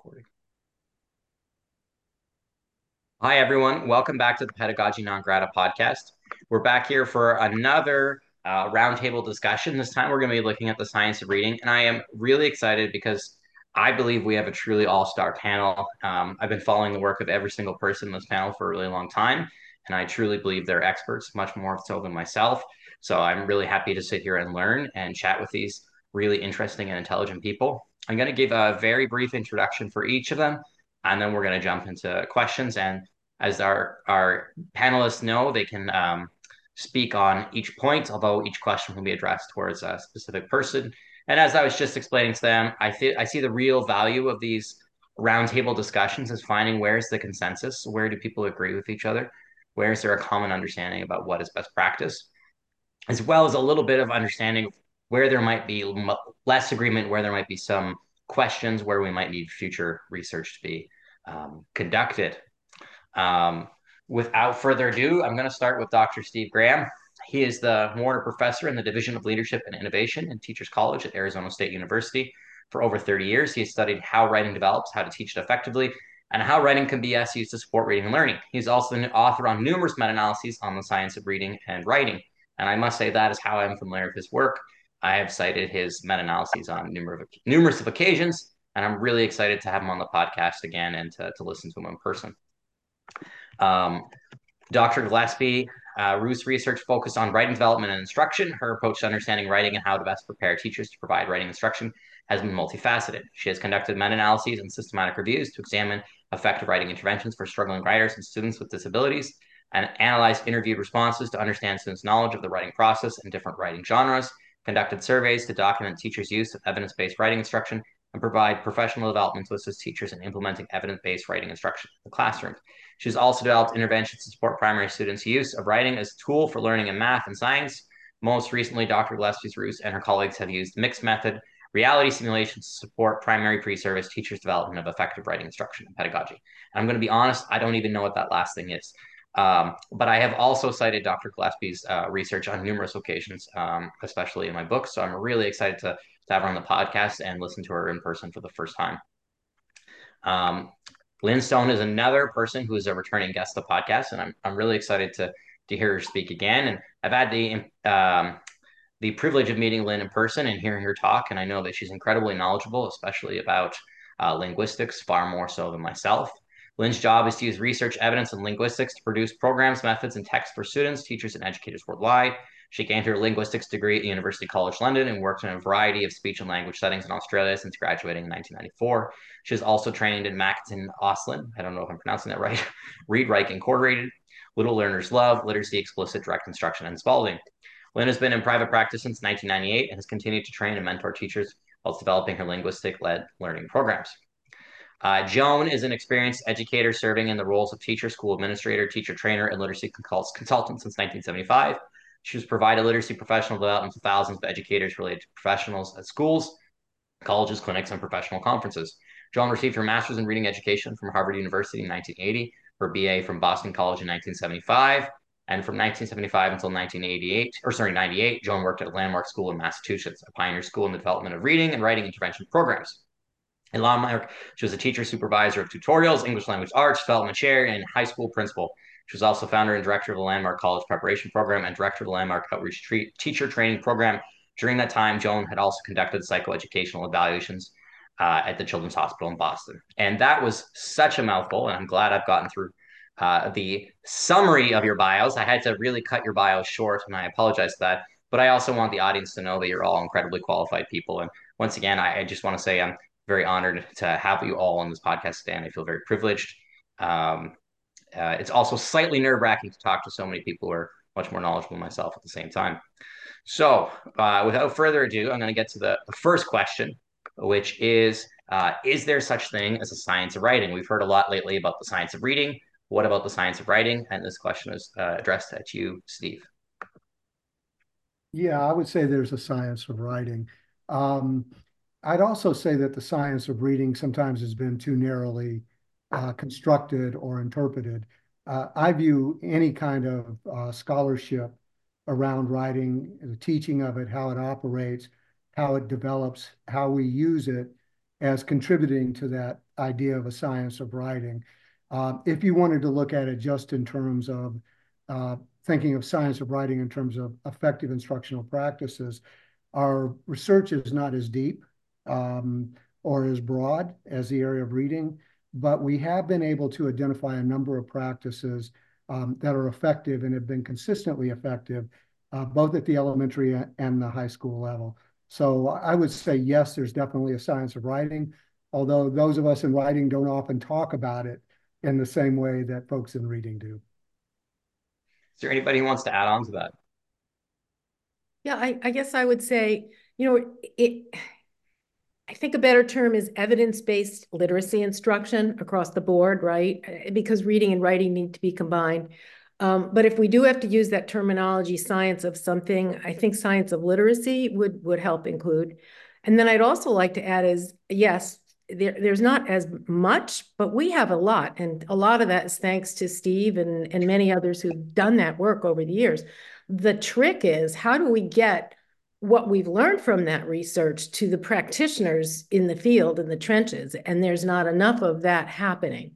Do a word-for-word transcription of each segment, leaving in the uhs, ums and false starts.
recording. Hi, everyone. Welcome back to the Pedagogy Non Grata podcast. We're back here for another uh, roundtable discussion. This time we're going to be looking at the science of reading, and I am really excited because I believe we have a truly all-star panel. Um, I've been following the work of every single person in this panel for a really long time, and I truly believe they're experts, much more so than myself. So I'm really happy to sit here and learn and chat with these really interesting and intelligent people. I'm going to give a very brief introduction for each of them, and then we're going to jump into questions. And as our our panelists know, they can um, speak on each point, although each question will be addressed towards a specific person. And as I was just explaining to them, I th- I see the real value of these roundtable discussions is finding where's the consensus, where do people agree with each other, where is there a common understanding about what is best practice, as well as a little bit of understanding where there might be less agreement, where there might be some questions, where we might need future research to be um, conducted. Um, without further ado, I'm going to start with Doctor Steve Graham. He is the Warner Professor in the Division of Leadership and Innovation in Teachers College at Arizona State University. For over thirty years, he has studied how writing develops, how to teach it effectively, and how writing can be best used to support reading and learning. He's also an author on numerous meta-analyses on the science of reading and writing. And I must say that is how I'm familiar with his work. I have cited his meta-analyses on numerous, numerous of occasions, and I'm really excited to have him on the podcast again and to, to listen to him in person. Um, Doctor Gillespie, uh, Ruth's research focused on writing development and instruction. Her approach to understanding writing and how to best prepare teachers to provide writing instruction has been multifaceted. She has conducted meta-analyses and systematic reviews to examine effective writing interventions for struggling writers and students with disabilities, and analyzed interviewed responses to understand students' knowledge of the writing process and different writing genres, conducted surveys to document teachers' use of evidence-based writing instruction, and provide professional development to assist teachers in implementing evidence-based writing instruction in the classroom. She's also developed interventions to support primary students' use of writing as a tool for learning in math and science. Most recently, Doctor Gillespie's Roos and her colleagues have used mixed method reality simulations to support primary pre-service teachers' development of effective writing instruction and pedagogy. And I'm going to be honest, I don't even know what that last thing is. Um, but I have also cited Doctor Gillespie's uh, research on numerous occasions, um, especially in my book. So I'm really excited to, to have her on the podcast and listen to her in person for the first time. Um, Lynn Stone is another person who is a returning guest of the podcast, and I'm I'm really excited to to hear her speak again. And I've had the um, the privilege of meeting Lynn in person and hearing her talk, and I know that she's incredibly knowledgeable, especially about uh, linguistics, far more so than myself. Lynn's job is to use research evidence in linguistics to produce programs, methods, and texts for students, teachers, and educators worldwide. She gained her linguistics degree at University College London and worked in a variety of speech and language settings in Australia since graduating in nineteen ninety-four. She is also trained in Mackinton Auslin. I don't know if I'm pronouncing that right. Read Write Incorporated, Little Learners Love, Literacy Explicit, Direct Instruction, and Spalding. Lynn has been in private practice since nineteen ninety-eight and has continued to train and mentor teachers whilst developing her linguistic-led learning programs. Uh, Joan is an experienced educator serving in the roles of teacher, school administrator, teacher trainer, and literacy consultant since nineteen seventy-five. She has provided literacy professional development to thousands of educators related to professionals at schools, colleges, clinics, and professional conferences. Joan received her master's in reading education from Harvard University in nineteen eighty, her B A from Boston College in nineteen seventy-five, and from nineteen seventy-five until nineteen eighty-eight, or sorry, ninety-eight, Joan worked at Landmark School in Massachusetts, a pioneer school in the development of reading and writing intervention programs. In Landmark, she was a teacher supervisor of tutorials, English language arts, development chair, and high school principal. She was also founder and director of the Landmark College Preparation Program and director of the Landmark Outreach Tre- Teacher Training Program. During that time, Joan had also conducted psychoeducational evaluations uh, at the Children's Hospital in Boston. And that was such a mouthful, and I'm glad I've gotten through uh, the summary of your bios. I had to really cut your bios short, and I apologize for that. But I also want the audience to know that you're all incredibly qualified people. And once again, I, I just want to say I'm very honored to have you all on this podcast today, and I feel very privileged. Um, uh, it's also slightly nerve wracking to talk to so many people who are much more knowledgeable than myself at the same time. So, uh, without further ado, I'm going to get to the, the first question, which is uh, Is there such thing as a science of writing? We've heard a lot lately about the science of reading. What about the science of writing? And this question is uh, addressed at you, Steve. Yeah, I would say there's a science of writing. Um, I'd also say that the science of reading sometimes has been too narrowly uh, constructed or interpreted. Uh, I view any kind of uh, scholarship around writing, the teaching of it, how it operates, how it develops, how we use it as contributing to that idea of a science of writing. Uh, if you wanted to look at it just in terms of uh, thinking of science of writing in terms of effective instructional practices, our research is not as deep um, or as broad as the area of reading, but we have been able to identify a number of practices um, that are effective and have been consistently effective, uh, both at the elementary and the high school level. So I would say, yes, there's definitely a science of writing, although those of us in writing don't often talk about it in the same way that folks in reading do. Is there anybody who wants to add on to that? Yeah, I, I guess I would say, you know, it, I think a better term is evidence-based literacy instruction across the board, right? Because reading and writing need to be combined. Um, but if we do have to use that terminology, science of something, I think science of literacy would, would help include. And then I'd also like to add is, yes, there, there's not as much, but we have a lot. And a lot of that is thanks to Steve and, and many others who've done that work over the years. The trick is, how do we get what we've learned from that research to the practitioners in the field, in the trenches? And there's not enough of that happening.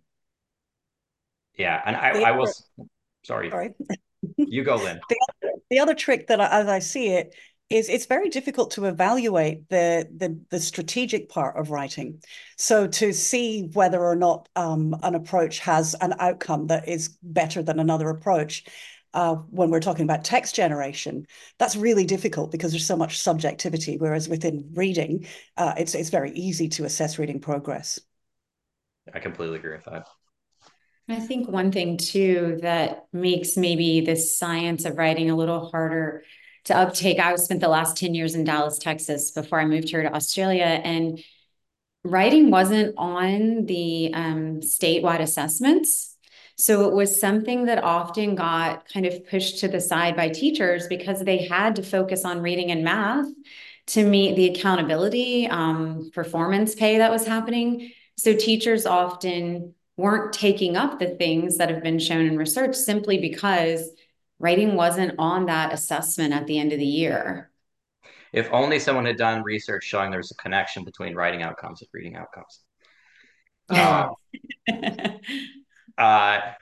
Yeah, and I, I will, sorry, Sorry. You go, Lynn. The other, the other trick that, I, as I see it, is it's very difficult to evaluate the, the, the strategic part of writing. So to see whether or not um, an approach has an outcome that is better than another approach, uh, when we're talking about text generation, that's really difficult because there's so much subjectivity, whereas within reading, uh, it's, it's very easy to assess reading progress. I completely agree with that. I think one thing too that makes maybe this science of writing a little harder to uptake. I spent the last ten years in Dallas, Texas before I moved here to Australia, and writing wasn't on the um, statewide assessments. So it was something that often got kind of pushed to the side by teachers because they had to focus on reading and math to meet the accountability, um, performance pay that was happening. So teachers often weren't taking up the things that have been shown in research simply because writing wasn't on that assessment at the end of the year. If only someone had done research showing there's a connection between writing outcomes and reading outcomes. Yeah. Uh, uh, I,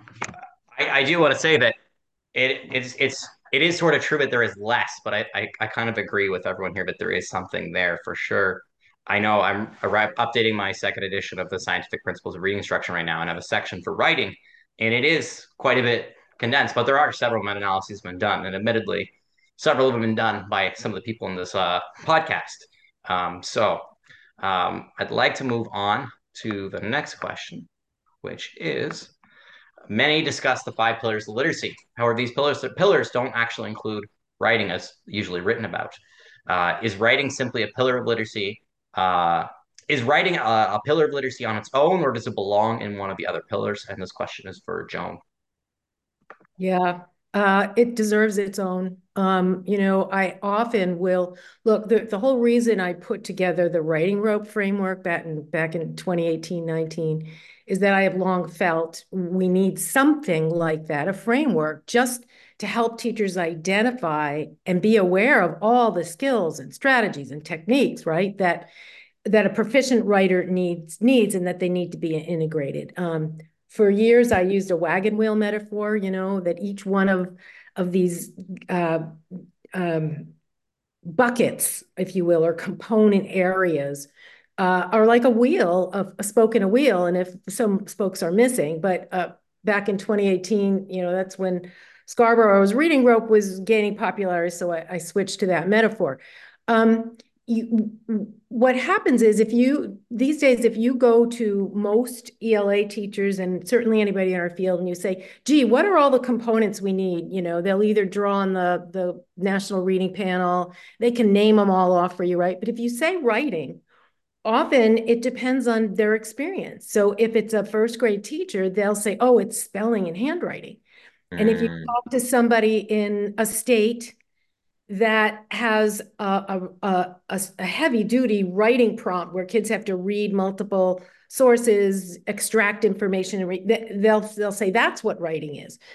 I do want to say that it it's it's it is sort of true that there is less, but I, I I kind of agree with everyone here that there is something there for sure. I know I'm updating my second edition of the Scientific Principles of Reading Instruction right now, and I have a section for writing, and it is quite a bit condensed, but there are several meta-analyses been done, and admittedly, several of them have been done by some of the people in this uh, podcast. Um, so um, I'd like to move on to the next question, which is, many discuss the five pillars of literacy. However, these pillars, pillars don't actually include writing as usually written about. Uh, is writing simply a pillar of literacy? Uh, is writing a, a pillar of literacy on its own, or does it belong in one of the other pillars? And this question is for Joan. Yeah, uh, it deserves its own. Um, you know, I often will look, the, the whole reason I put together the writing rope framework back in back in twenty eighteen, nineteen is that I have long felt we need something like that, a framework, just to help teachers identify and be aware of all the skills and strategies and techniques, right? That that a proficient writer needs needs and that they need to be integrated. Um, for years, I used a wagon wheel metaphor, you know, that each one of, of these uh, um, buckets, if you will, or component areas uh, are like a wheel, of a spoke in a wheel. And if some spokes are missing, but uh, back in twenty eighteen, you know, that's when Scarborough's reading rope was gaining popularity. So I, I switched to that metaphor. Um, You, what happens is if you, these days, if you go to most E L A teachers and certainly anybody in our field and you say, gee, what are all the components we need? You know, they'll either draw on the, the National Reading Panel, they can name them all off for you, right? But if you say writing, often it depends on their experience. So if it's a first grade teacher, they'll say, oh, it's spelling and handwriting. Mm. And if you talk to somebody in a state that has a, a, a, a heavy duty writing prompt where kids have to read multiple sources, extract information, and read, they'll, they'll say that's what writing is.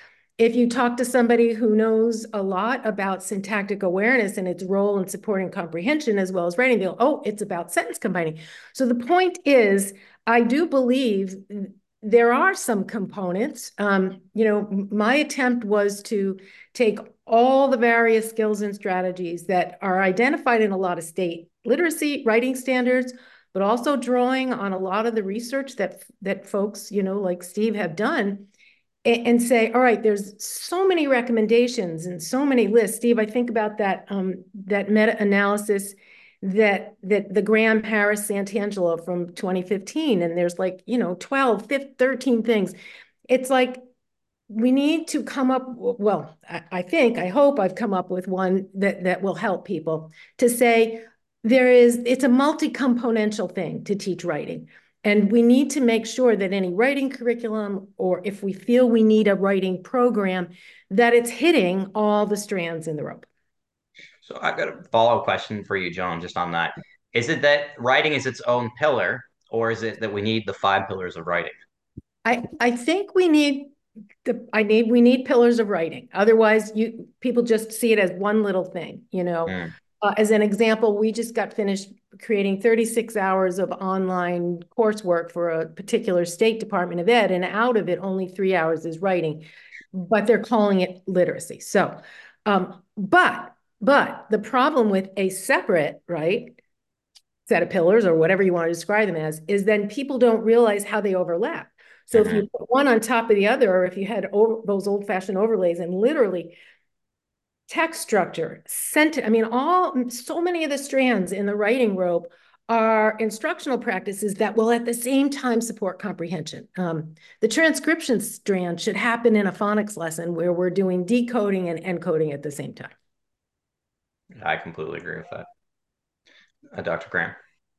if you talk to somebody who knows a lot about syntactic awareness and its role in supporting comprehension as well as writing, they'll, oh, it's about sentence combining. So the point is, I do believe there are some components. Um, you know, my attempt was to take all the various skills and strategies that are identified in a lot of state literacy writing standards, but also drawing on a lot of the research that, that folks, you know, like Steve have done, and, and say, all right, there's so many recommendations and so many lists. Steve, I think about that, um, that meta-analysis that that the Graham Harris Santangelo from twenty fifteen, and there's like, you know, twelve, fifteen, thirteen things. It's like, we need to come up, well, I, I think, I hope I've come up with one that, that will help people to say, there is, it's a multi-componential thing to teach writing. And we need to make sure that any writing curriculum, or if we feel we need a writing program, that it's hitting all the strands in the rope. So I've got a follow-up question for you, Joan, just on that. Is it that writing is its own pillar, or is it that we need the five pillars of writing? I, I think we need the I need we need pillars of writing. Otherwise, you people just see it as one little thing, you know. Mm. Uh, as an example, we just got finished creating thirty-six hours of online coursework for a particular state Department of Ed, and out of it, only three hours is writing, but they're calling it literacy. So, um, but but the problem with a separate, right, set of pillars, or whatever you want to describe them as, is then people don't realize how they overlap. So mm-hmm. if you put one on top of the other, or if you had over, those old-fashioned overlays, and literally text structure, sentence, I mean, all so many of the strands in the writing rope are instructional practices that will at the same time support comprehension. Um, the transcription strand should happen in a phonics lesson where we're doing decoding and encoding at the same time. I completely agree with that. Uh, Doctor Graham.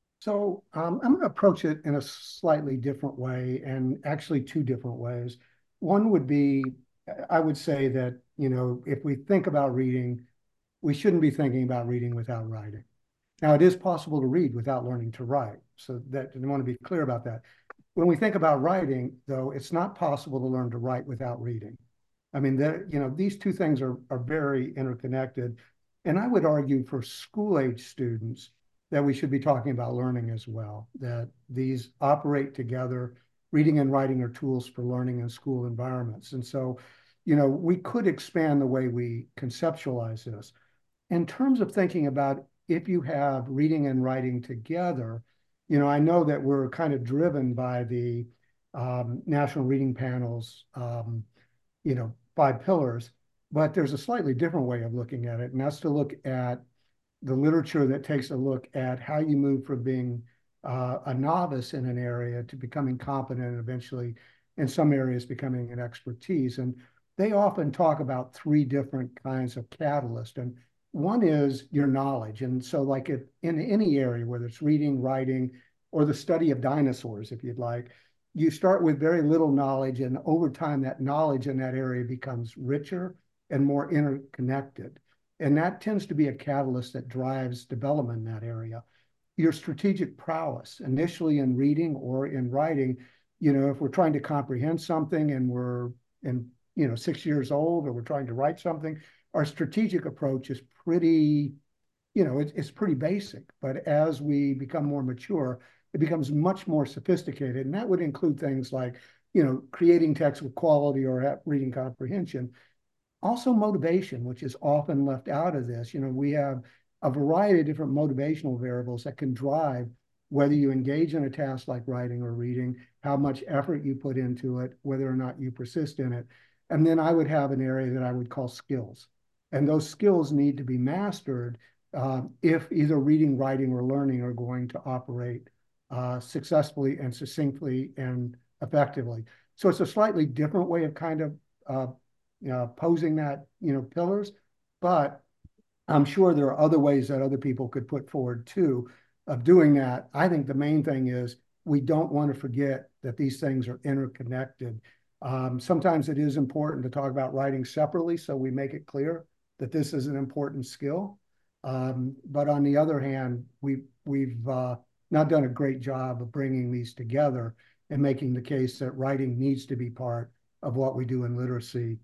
So um, I'm going to approach it in a slightly different way, and actually two different ways. One would be, I would say that, you know, if we think about reading, we shouldn't be thinking about reading without writing. Now, it is possible to read without learning to write. So that I want to be clear about that. When we think about writing, though, it's not possible to learn to write without reading. I mean, you know, these two things are, are very interconnected. And I would argue for school-age students that we should be talking about learning as well, that these operate together. Reading and writing are tools for learning in school environments. And so, you know, we could expand the way we conceptualize this. In terms of thinking about if you have reading and writing together, you know, I know that we're kind of driven by the um, National Reading Panel's, um, you know, five pillars, but there's a slightly different way of looking at it, and that's to look at the literature that takes a look at how you move from being uh, a novice in an area to becoming competent, and eventually in some areas becoming an expertise. And they often talk about three different kinds of catalyst. And one is your knowledge. And so like if in any area, whether it's reading, writing, or the study of dinosaurs, if you'd like, you start with very little knowledge, and over time that knowledge in that area becomes richer and more interconnected. And that tends to be a catalyst that drives development in that area. Your strategic prowess, initially in reading or in writing, you know, if we're trying to comprehend something and we're in, you know, six years old, or we're trying to write something, our strategic approach is pretty, you know, it, it's pretty basic. But as we become more mature, it becomes much more sophisticated. And that would include things like, you know, creating text with quality or reading comprehension. Also motivation, which is often left out of this. You know, we have a variety of different motivational variables that can drive whether you engage in a task like writing or reading, how much effort you put into it, whether or not you persist in it. And then I would have an area that I would call skills. And those skills need to be mastered uh, if either reading, writing, or learning are going to operate uh, successfully and succinctly and effectively. So it's a slightly different way of kind of uh, Uh, posing that, you know, pillars, but I'm sure there are other ways that other people could put forward too of doing that. I think the main thing is we don't want to forget that these things are interconnected. Um, sometimes it is important to talk about writing separately, so we make it clear that this is an important skill. Um, but on the other hand, we, we've uh, not done a great job of bringing these together and making the case that writing needs to be part of what we do in literacy,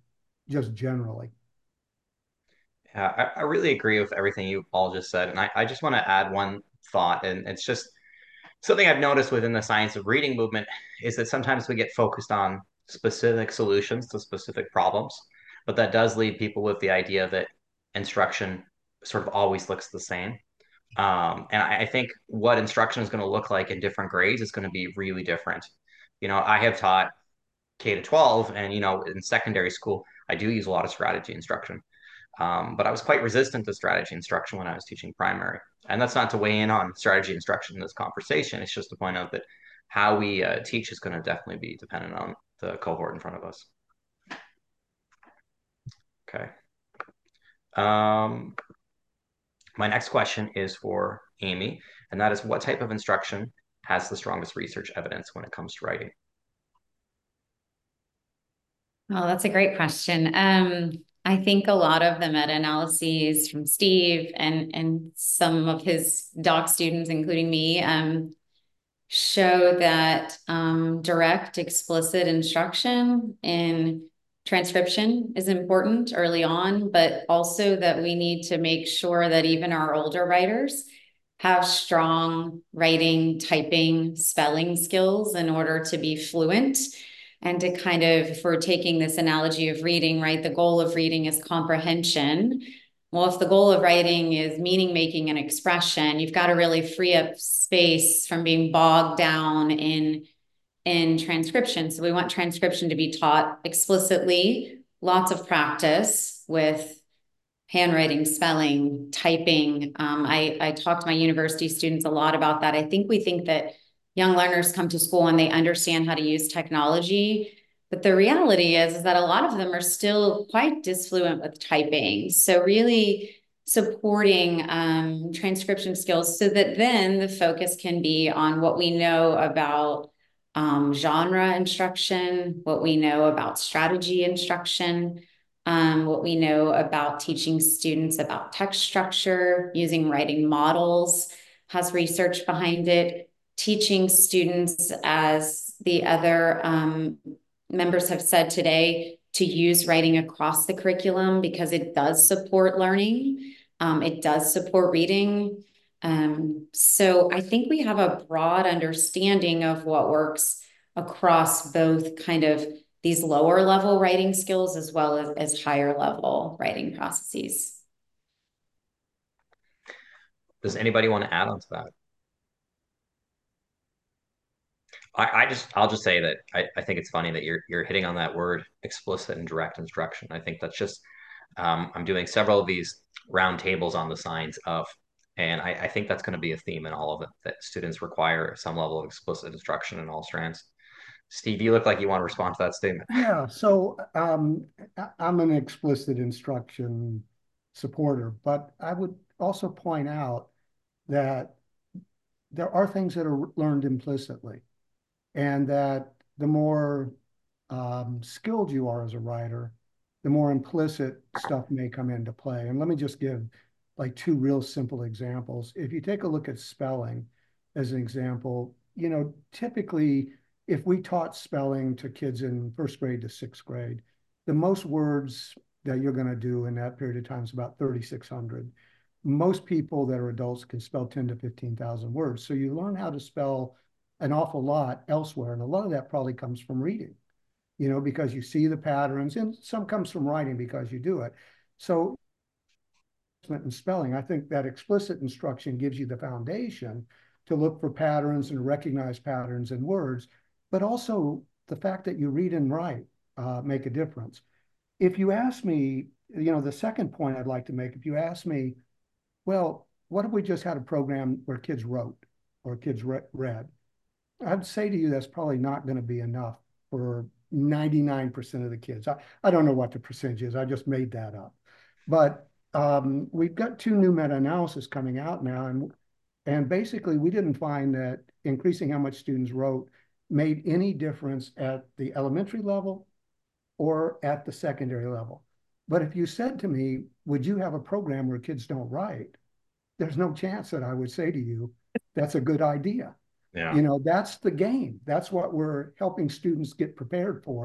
just generally. Yeah, I, I really agree with everything you all just said. And I, I just want to add one thought, and it's just something I've noticed within the science of reading movement is that sometimes we get focused on specific solutions to specific problems, but that does leave people with the idea that instruction sort of always looks the same. Um, and I, I think what instruction is going to look like in different grades is going to be really different. You know, I have taught K to twelve, and you know, in secondary school, I do use a lot of strategy instruction. Um, but I was quite resistant to strategy instruction when I was teaching primary. And that's not to weigh in on strategy instruction in this conversation. It's just to point out that how we uh, teach is going to definitely be dependent on the cohort in front of us. Okay. Um, my next question is for Amy, and that is, what type of instruction has the strongest research evidence when it comes to writing? Oh, that's a great question. Um, I think a lot of the meta-analyses from Steve and, and some of his doc students, including me, um, show that um, direct, explicit instruction in transcription is important early on, but also that we need to make sure that even our older writers have strong writing, typing, spelling skills in order to be fluent. And to kind of, if we're taking this analogy of reading, right, the goal of reading is comprehension. Well, if the goal of writing is meaning making and expression, you've got to really free up space from being bogged down in, in transcription. So we want transcription to be taught explicitly, lots of practice with handwriting, spelling, typing. Um, I, I talk to my university students a lot about that. I think we think that young learners come to school and they understand how to use technology. But the reality is, is that a lot of them are still quite disfluent with typing. So really supporting um, transcription skills so that then the focus can be on what we know about um, genre instruction, what we know about strategy instruction, um, what we know about teaching students about text structure, using writing models, has research behind it, teaching students, as the other um, members have said today, to use writing across the curriculum because it does support learning. Um, it does support reading. Um, so I think we have a broad understanding of what works across both kind of these lower level writing skills as well as, as higher level writing processes. Does anybody want to add on to that? I, I just, I'll just say that I, I think it's funny that you're you're hitting on that word, explicit and direct instruction. I think that's just, um, I'm doing several of these roundtables on the science of, and I, I think that's going to be a theme in all of it, that students require some level of explicit instruction in all strands. Steve, you look like you want to respond to that statement. Yeah, so um, I'm an explicit instruction supporter, but I would also point out that there are things that are learned implicitly, and that the more um, skilled you are as a writer, the more implicit stuff may come into play. And let me just give like two real simple examples. If you take a look at spelling as an example, you know, typically if we taught spelling to kids in first grade to sixth grade, the most words that you're going to do in that period of time is about thirty-six hundred. Most people that are adults can spell ten to fifteen thousand words. So you learn how to spell an awful lot elsewhere. And a lot of that probably comes from reading, you know, because you see the patterns, and some comes from writing because you do it. So in spelling, I think that explicit instruction gives you the foundation to look for patterns and recognize patterns in words, but also the fact that you read and write uh, make a difference. If you ask me, you know, the second point I'd like to make, if you ask me, well, what if we just had a program where kids wrote or kids re read? I'd say to you that's probably not going to be enough for ninety-nine percent of the kids. I, I don't know what the percentage is. I just made that up. But um, we've got two new meta-analysis coming out now, and, and basically we didn't find that increasing how much students wrote made any difference at the elementary level or at the secondary level. But if you said to me, would you have a program where kids don't write? There's no chance that I would say to you, that's a good idea. Yeah. You know, that's the game. That's what we're helping students get prepared for.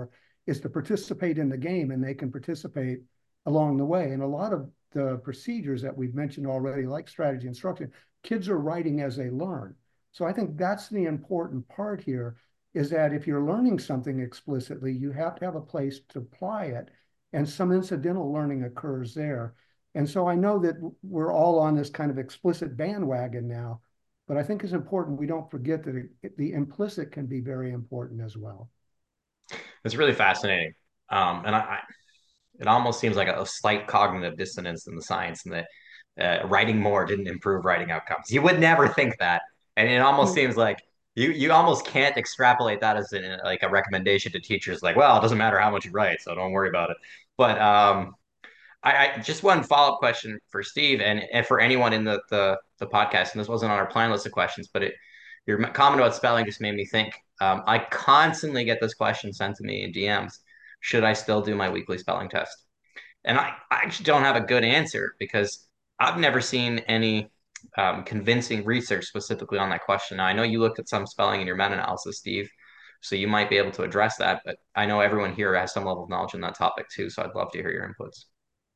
is to participate in the game, and they can participate along the way. And a lot of the procedures that we've mentioned already, like strategy instruction, kids are writing as they learn. So I think that's the important part here, is that if you're learning something explicitly, you have to have a place to apply it, and some incidental learning occurs there. And so I know that we're all on this kind of explicit bandwagon now, but I think it's important we don't forget that it, the implicit can be very important as well. It's really fascinating. Um, and I, I, it almost seems like a, a slight cognitive dissonance in the science, and that uh, writing more didn't improve writing outcomes. You would never think that. And it almost Mm. seems like you, you almost can't extrapolate that as in, like a recommendation to teachers, like, well, it doesn't matter how much you write, so don't worry about it. But um, I, I just one follow-up question for Steve, and, and for anyone in the, the the podcast, and this wasn't on our plan list of questions, but it your comment about spelling just made me think. Um, I constantly get this question sent to me in D Ms. Should I still do my weekly spelling test? And I, I actually don't have a good answer, because I've never seen any um, convincing research specifically on that question. Now, I know you looked at some spelling in your meta-analysis, Steve, so you might be able to address that, but I know everyone here has some level of knowledge on that topic too, so I'd love to hear your inputs.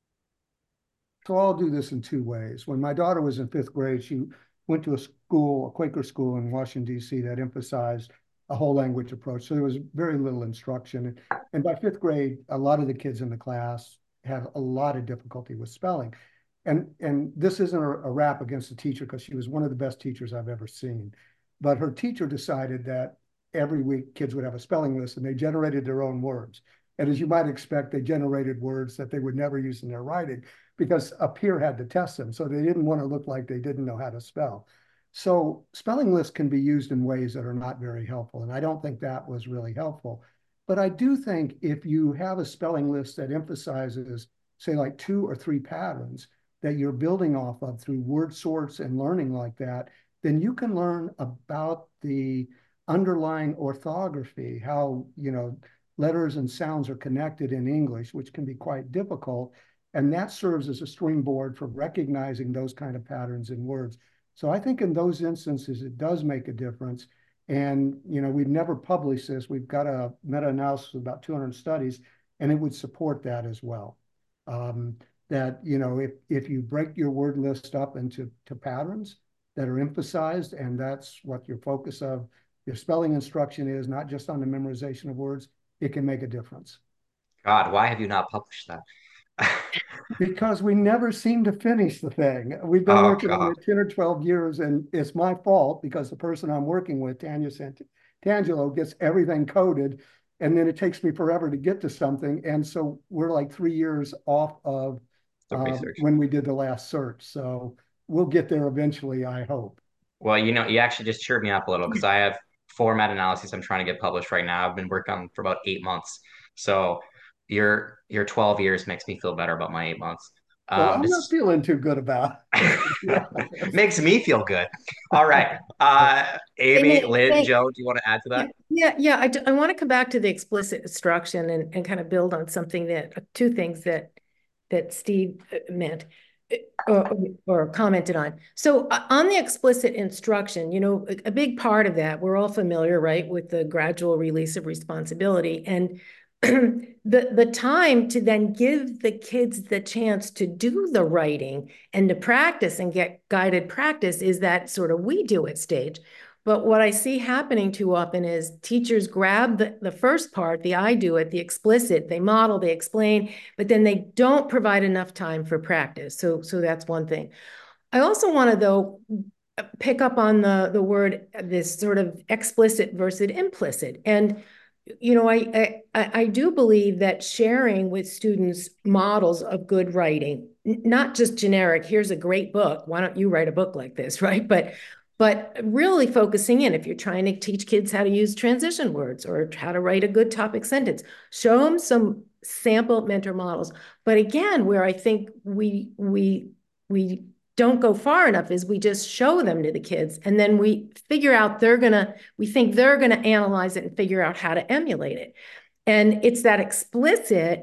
So I'll do this in two ways. When my daughter was in fifth grade, she went to a school, a Quaker school in Washington, D C that emphasized a whole language approach. So there was very little instruction. And by fifth grade, a lot of the kids in the class have a lot of difficulty with spelling. And, and this isn't a, a rap against the teacher, because she was one of the best teachers I've ever seen. But her teacher decided that every week kids would have a spelling list, and they generated their own words. And as you might expect, they generated words that they would never use in their writing, because a peer had to test them. So they didn't want to look like they didn't know how to spell. So spelling lists can be used in ways that are not very helpful. And I don't think that was really helpful. But I do think if you have a spelling list that emphasizes, say, like two or three patterns that you're building off of through word sorts and learning like that, then you can learn about the underlying orthography, how, you know, letters and sounds are connected in English, which can be quite difficult. And that serves as a springboard for recognizing those kind of patterns in words. So I think in those instances, it does make a difference. And, you know, we've never published this. We've got a meta-analysis of about two hundred studies, and it would support that as well. Um, that, you know, if, if you break your word list up into to patterns that are emphasized, and that's what your focus of your spelling instruction is, not just on the memorization of words, it can make a difference. God, why have you not published that? Because we never seem to finish the thing. We've been Oh, working on God. it ten or twelve years, and it's my fault, because the person I'm working with, Tanya Tangelo, gets everything coded, and then it takes me forever to get to something. And so we're like three years off of The uh, research. when we did the last search. So we'll get there eventually, I hope. Well, you know, you actually just cheered me up a little, because I have four meta-analyses I'm trying to get published right now. I've been working on them for about eight months. So your your twelve years makes me feel better about my eight months. Well, Um, I'm not this feeling too good about it. makes me feel good. All right. Uh, Amy, Amy, Lynn, thank- Joe, do you want to add to Yeah, that? yeah, yeah. I, d- I want to come back to the explicit instruction and, and kind of build on something that, two things that, that Steve uh, meant uh, or, or commented on. So uh, on the explicit instruction, you know, a, a big part of that, we're all familiar, right, with the gradual release of responsibility. And the, the time to then give the kids the chance to do the writing and to practice and get guided practice is that sort of we do it stage. But what I see happening too often is teachers grab the, the first part, the I do it, the explicit, they model, they explain, but then they don't provide enough time for practice. So, so that's one thing. I also want to, though, pick up on the, the word, this sort of explicit versus implicit. And you know, I, I I do believe that sharing with students models of good writing, not just generic, here's a great book, why don't you write a book like this, right? But but really focusing in, if you're trying to teach kids how to use transition words or how to write a good topic sentence, show them some sample mentor models. But again, where I think we we we don't go far enough is we just show them to the kids, and then we figure out they're gonna, we think they're gonna analyze it and figure out how to emulate it. And it's that explicit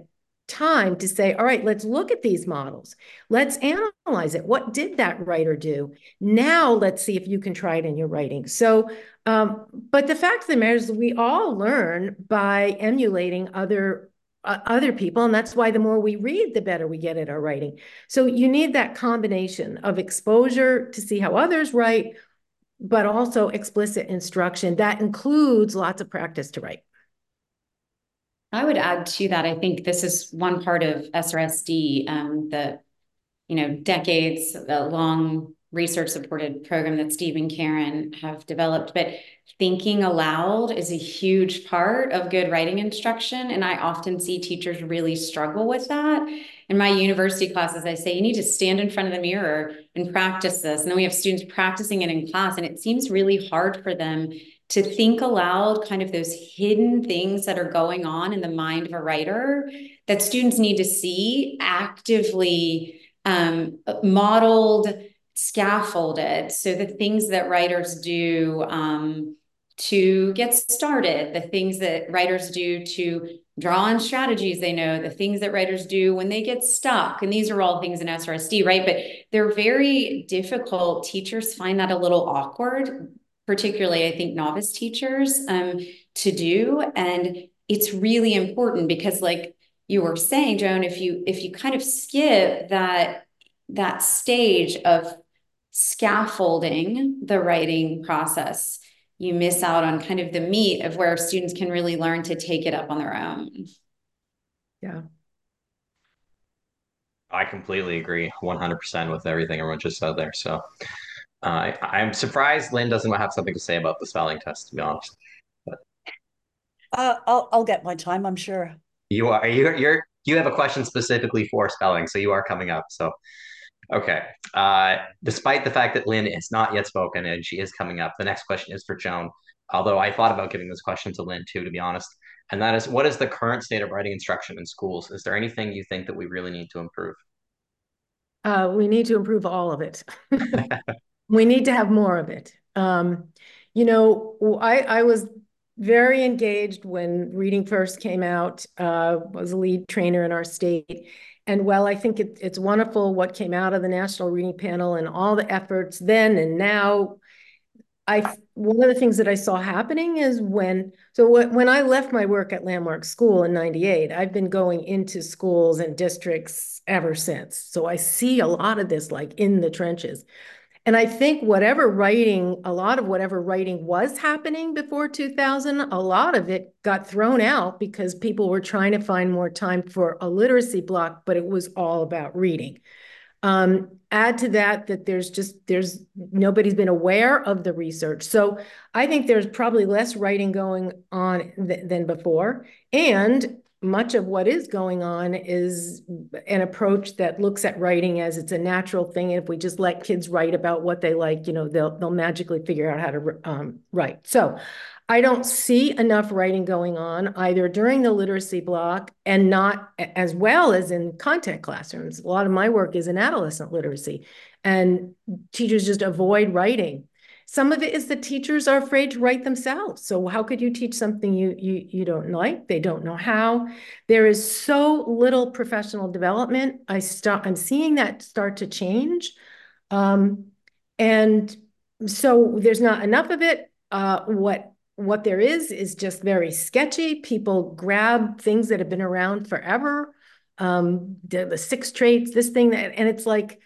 time to say, all right, let's look at these models. Let's analyze it. What did that writer do? Now let's see if you can try it in your writing. So, um, but the fact of the matter is we all learn by emulating other uh, other people. And that's why the more we read, the better we get at our writing. So you need that combination of exposure to see how others write, but also explicit instruction. That includes lots of practice to write. I would add to that, I think this is one part of S R S D, um, the, you know, decades long research supported program that Steve and Karen have developed, but thinking aloud is a huge part of good writing instruction. And I often see teachers really struggle with that. In my university classes, I say, you need to stand in front of the mirror and practice this. And then we have students practicing it in class, and it seems really hard for them to think aloud, kind of those hidden things that are going on in the mind of a writer that students need to see actively um, modeled, scaffolded. So the things that writers do um, to get started, the things that writers do to draw on strategies they know, the things that writers do when they get stuck. And these are all things in S R S D, right? But they're very difficult. Teachers find that a little awkward, particularly, I think, novice teachers um, to do. And it's really important because, like you were saying, Joan, if you if you kind of skip that, that stage of scaffolding the writing process, you miss out on kind of the meat of where students can really learn to take it up on their own. Yeah. I completely agree one hundred percent with everything everyone just said there. So uh, I'm surprised Lynn doesn't have something to say about the spelling test, to be honest. But Uh, I'll I'll get my time, I'm sure. you are you're you're you have a question specifically for spelling, so you are coming up. So okay. Uh, despite the fact that Lynn has not yet spoken and she is coming up, the next question is for Joan. Although I thought about giving this question to Lynn too, to be honest. And that is, what is the current state of writing instruction in schools? Is there anything you think that we really need to improve? Uh, we need to improve all of it. We need to have more of it. Um, you know, I, I was very engaged when reading first came out, uh, was a lead trainer in our state. And while I think it, it's wonderful what came out of the National Reading Panel and all the efforts then and now, I one of the things that I saw happening is when, so when I left my work at Landmark School in ninety-eight, I've been going into schools and districts ever since. So I see a lot of this like in the trenches. And I think whatever writing, a lot of whatever writing was happening before two thousand, a lot of it got thrown out because people were trying to find more time for a literacy block, but it was all about reading. Um, add to that that there's just, there's, nobody's been aware of the research. So I think there's probably less writing going on th than before. And much of what is going on is an approach that looks at writing as it's a natural thing. And if we just let kids write about what they like, you know, they'll, they'll magically figure out how to um, write. So I don't see enough writing going on either during the literacy block and not as well as in content classrooms. A lot of my work is in adolescent literacy, and teachers just avoid writing. Some of it is the teachers are afraid to write themselves. So how could you teach something you, you, you don't like? They don't know how. There is so little professional development. I start, I'm seeing that start to change. Um, and so there's not enough of it. Uh, what What there is is just very sketchy. People grab things that have been around forever, um, the, the six traits, this thing, that, and it's like,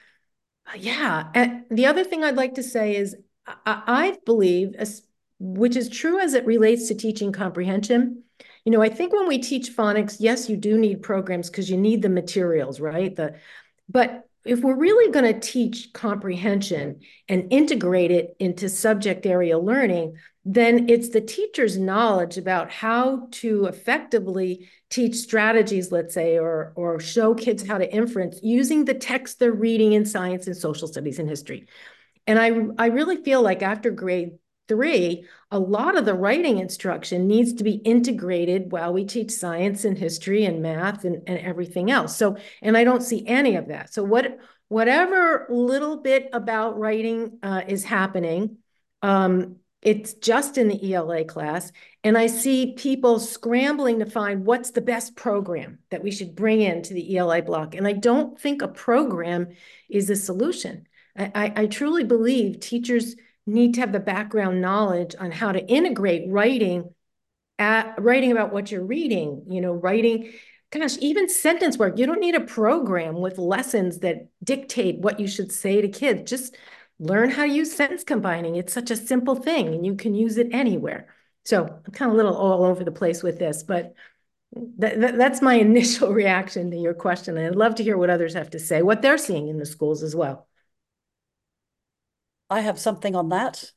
yeah. And the other thing I'd like to say is I, I believe, which is true as it relates to teaching comprehension. You know, I think when we teach phonics, yes, you do need programs because you need the materials, right? The, but if we're really going to teach comprehension and integrate it into subject area learning, then it's the teacher's knowledge about how to effectively teach strategies, let's say, or, or show kids how to inference using the text they're reading in science and social studies and history. And I, I really feel like after grade three, a lot of the writing instruction needs to be integrated while we teach science and history and math and, and everything else. So, and I don't see any of that. So what, whatever little bit about writing uh, is happening, um, it's just in the E L A class. And I see people scrambling to find what's the best program that we should bring into the E L A block. And I don't think a program is a solution. I, I, I truly believe teachers need to have the background knowledge on how to integrate writing at writing about what you're reading, you know, writing, gosh, even sentence work. You don't need a program with lessons that dictate what you should say to kids. Just learn how to use sentence combining. It's such a simple thing and you can use it anywhere. So I'm kind of a little all over the place with this, but that, that, that's my initial reaction to your question. And I'd love to hear what others have to say, what they're seeing in the schools as well. I have something on that.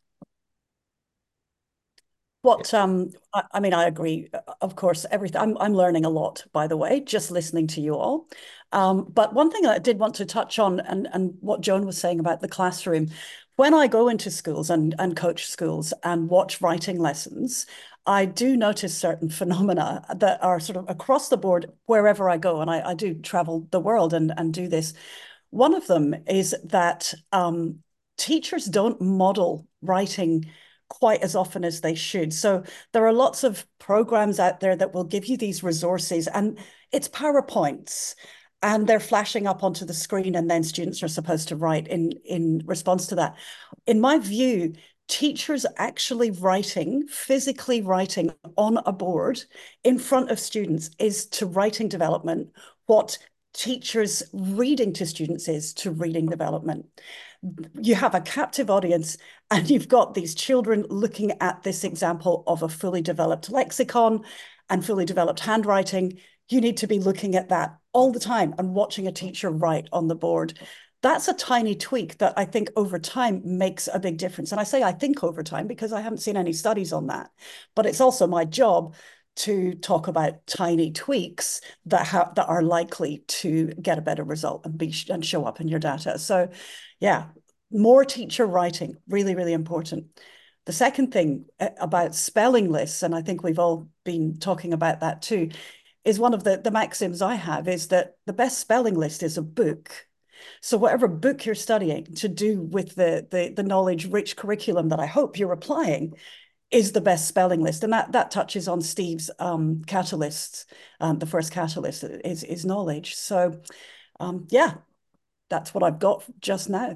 What um I, I mean, I agree, of course, everything. I'm I'm learning a lot, by the way, just listening to you all. Um, but one thing that I did want to touch on, and and what Joan was saying about the classroom, when I go into schools and and coach schools and watch writing lessons, I do notice certain phenomena that are sort of across the board wherever I go, and I, I do travel the world and and do this. One of them is that um, teachers don't model writing quite as often as they should. So there are lots of programs out there that will give you these resources, and it's PowerPoints, and they're flashing up onto the screen, and then students are supposed to write in, in response to that. In my view, teachers actually writing, physically writing on a board in front of students is to writing development what teachers reading to students is to reading development. You have a captive audience and you've got these children looking at this example of a fully developed lexicon and fully developed handwriting. You need to be looking at that all the time and watching a teacher write on the board. That's a tiny tweak that I think over time makes a big difference. And I say I think over time because I haven't seen any studies on that, but it's also my job to talk about tiny tweaks that have that are likely to get a better result and be and show up in your data. So yeah, more teacher writing, really, really important. The second thing about spelling lists, and I think we've all been talking about that too, is one of the, the maxims I have is that the best spelling list is a book. So whatever book you're studying to do with the, the, the knowledge-rich curriculum that I hope you're applying is the best spelling list. And that that touches on Steve's um, catalysts. Um, the first catalyst is, is knowledge. So um, yeah, that's what I've got just now.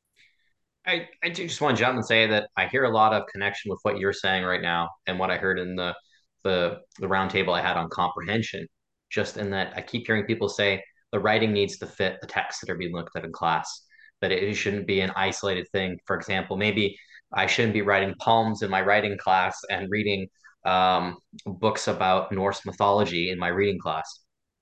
I, I do just want to jump and say that I hear a lot of connection with what you're saying right now and what I heard in the the the roundtable I had on comprehension. Just in that I keep hearing people say the writing needs to fit the texts that are being looked at in class, that it shouldn't be an isolated thing. For example, maybe I shouldn't be writing poems in my writing class and reading um, books about Norse mythology in my reading class.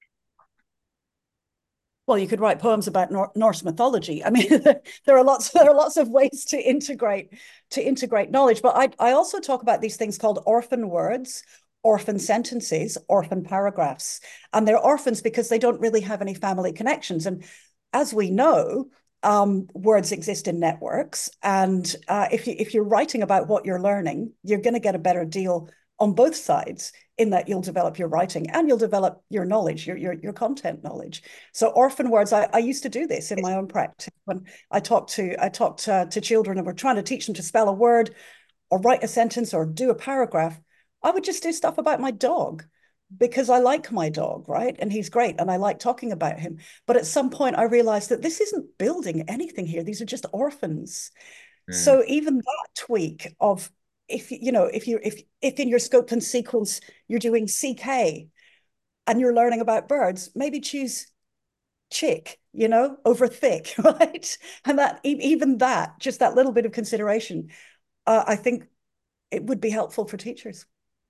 Well, you could write poems about Nor Norse mythology. I mean, there are lots there are lots of ways to integrate to integrate knowledge. But I I also talk about these things called orphan words, orphan sentences, orphan paragraphs, and they're orphans because they don't really have any family connections. And as we know, um, words exist in networks, and uh, if you if you're writing about what you're learning, you're going to get a better deal on both sides, in that you'll develop your writing and you'll develop your knowledge, your your, your content knowledge. So orphan words, I, I used to do this in my own practice when I talked to I talked uh, to children and we're trying to teach them to spell a word or write a sentence or do a paragraph. I would just do stuff about my dog because I like my dog, right? And he's great and I like talking about him. But at some point I realized that this isn't building anything here. These are just orphans. Mm. So even that tweak of if you know if you if if in your scope and sequence you're doing C K and you're learning about birds, maybe choose chick, you know, over thick, right? And that even that, just that little bit of consideration, uh, I think it would be helpful for teachers.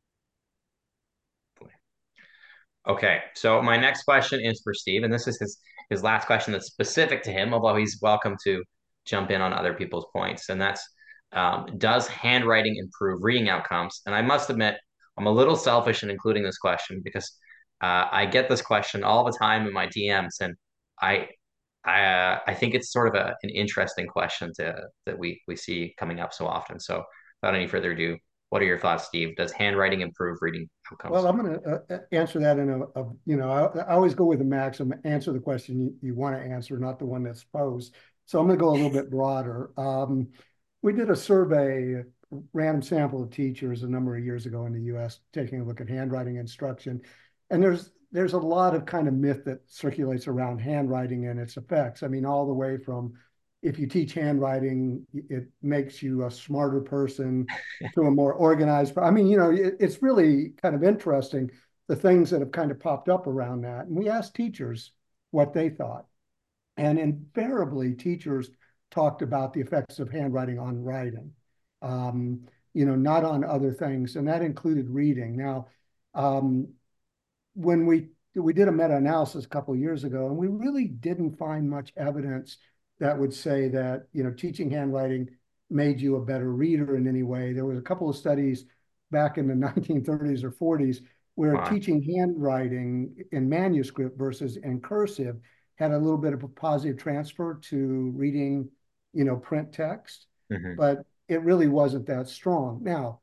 Okay, so my next question is for Steve, and this is his his last question that's specific to him, although he's welcome to jump in on other people's points, and that's Um, does handwriting improve reading outcomes? And I must admit, I'm a little selfish in including this question because uh, I get this question all the time in my D Ms, and I I, uh, I think it's sort of a, an interesting question to that we we see coming up so often. So, without any further ado, what are your thoughts, Steve? Does handwriting improve reading outcomes? Well, I'm going to uh, answer that in a, a you know, I, I always go with the maxim, answer the question you, you want to answer, not the one that's posed. So I'm going to go a little bit broader. Um, We did a survey random sample of teachers a number of years ago in the U S taking a look at handwriting instruction. And there's there's a lot of kind of myth that circulates around handwriting and its effects. I mean, all the way from if you teach handwriting, it makes you a smarter person to a more organized. I mean, you know, it, it's really kind of interesting, the things that have kind of popped up around that. And we asked teachers what they thought. And invariably, teachers talked about the effects of handwriting on writing, um, you know, not on other things. And that included reading. Now, um, when we we did a meta-analysis a couple of years ago, and we really didn't find much evidence that would say that, you know, teaching handwriting made you a better reader in any way. There was a couple of studies back in the nineteen thirties or forties where Wow. teaching handwriting in manuscript versus in cursive had a little bit of a positive transfer to reading, you know, print text, Mm-hmm. but it really wasn't that strong. Now,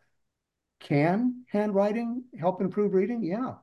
can handwriting help improve reading? Yeah.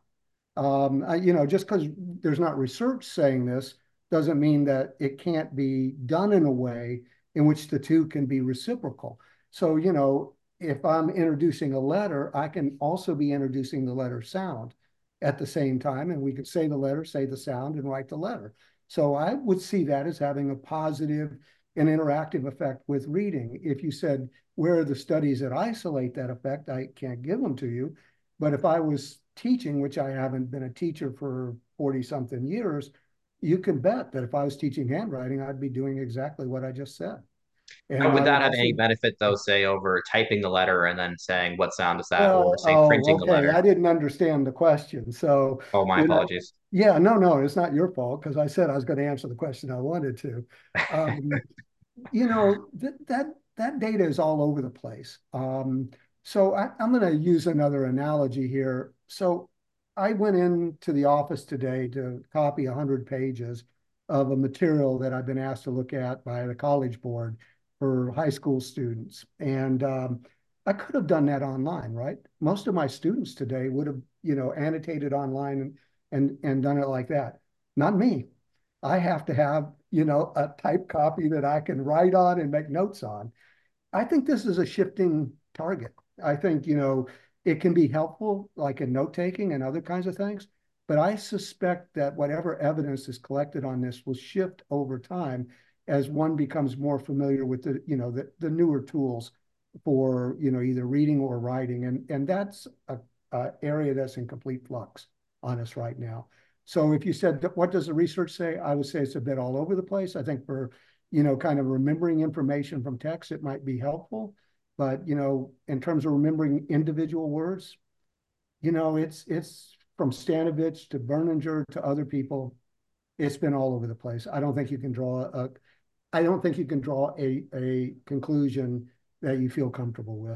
Um, I, you know, just because there's not research saying this doesn't mean that it can't be done in a way in which the two can be reciprocal. So, you know, if I'm introducing a letter, I can also be introducing the letter sound at the same time, and we could say the letter, say the sound, and write the letter. So I would see that as having a positive and interactive effect with reading. If you said, where are the studies that isolate that effect? I can't give them to you. But if I was teaching, which I haven't been a teacher for forty something years, you can bet that if I was teaching handwriting, I'd be doing exactly what I just said. How And would I would that have also, any benefit, though, say over typing the letter and then saying what sound is that, or well, say oh, printing the okay, letter? I didn't understand the question. So, Oh, my you know, apologies. yeah, no, no, it's not your fault because I said I was going to answer the question I wanted to. Um, you know, that that that data is all over the place. Um, so I, I'm going to use another analogy here. So I went into the office today to copy one hundred pages of a material that I've been asked to look at by the College Board for high school students. And um, I could have done that online, right? Most of my students today would have, you know, annotated online and, and, and done it like that. Not me. I have to have, you know, a type copy that I can write on and make notes on. I think this is a shifting target. I think, you know, it can be helpful, like in note taking and other kinds of things. But I suspect that whatever evidence is collected on this will shift over time as one becomes more familiar with the, you know, the, the newer tools for, you know, either reading or writing. And, and that's a, a area that's in complete flux on us right now. So if you said, what does the research say? I would say it's a bit all over the place. I think for, you know, kind of remembering information from text, it might be helpful. But, you know, in terms of remembering individual words, you know, it's it's from Stanovich to Berninger to other people. It's been all over the place. I don't think you can draw a, I don't think you can draw a, a conclusion that you feel comfortable with.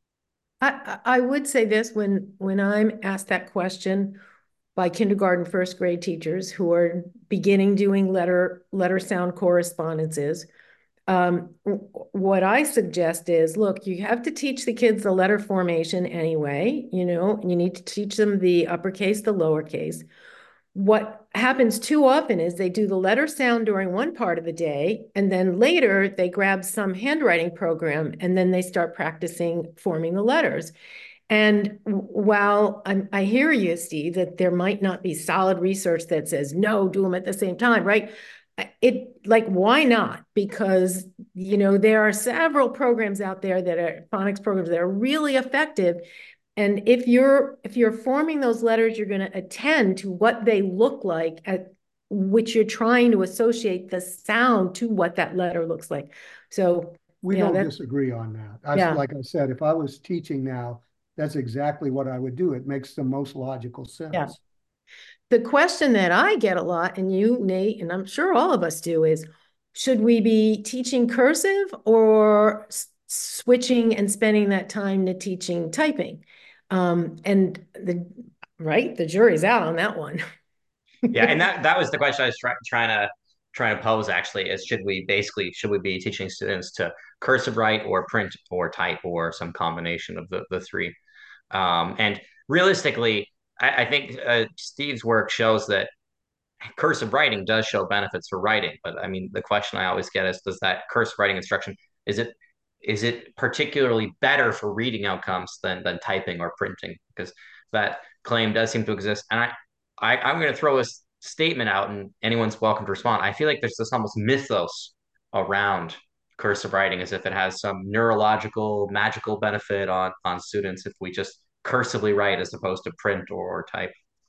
I, I would say this when when I'm asked that question by kindergarten, first grade teachers who are beginning doing letter letter sound correspondences. Um, what I suggest is, look, you have to teach the kids the letter formation anyway. You know, you need to teach them the uppercase, the lowercase. What happens too often is they do the letter sound during one part of the day, and then later they grab some handwriting program and then they start practicing forming the letters. And while I'm, I hear you, Steve, that there might not be solid research that says, no, do them at the same time, right? It like, why not? Because, you know, there are several programs out there that are phonics programs that are really effective. And if you're if you're forming those letters, you're going to attend to what they look like, at which you're trying to associate the sound to what that letter looks like. So We yeah, don't that's disagree on that. I, yeah. like I said, if I was teaching now, that's exactly what I would do. It makes the most logical sense. Yeah. The question that I get a lot, and you, Nate, and I'm sure all of us do, is should we be teaching cursive or switching and spending that time to teaching typing? Um, and the right, the jury's out on that one. Yeah, and that that was the question I was try, trying to trying to pose actually is should we basically should we be teaching students to cursive write or print or type or some combination of the, the three? Um, and realistically, I, I think uh, Steve's work shows that cursive writing does show benefits for writing. But I mean, the question I always get is, does that cursive writing instruction, is it is it particularly better for reading outcomes than than typing or printing? Because that claim does seem to exist. And I, I I'm going to throw a statement out, and anyone's welcome to respond. I feel like there's this almost mythos around cursive writing, as if it has some neurological magical benefit on on students if we just cursively write as opposed to print or type.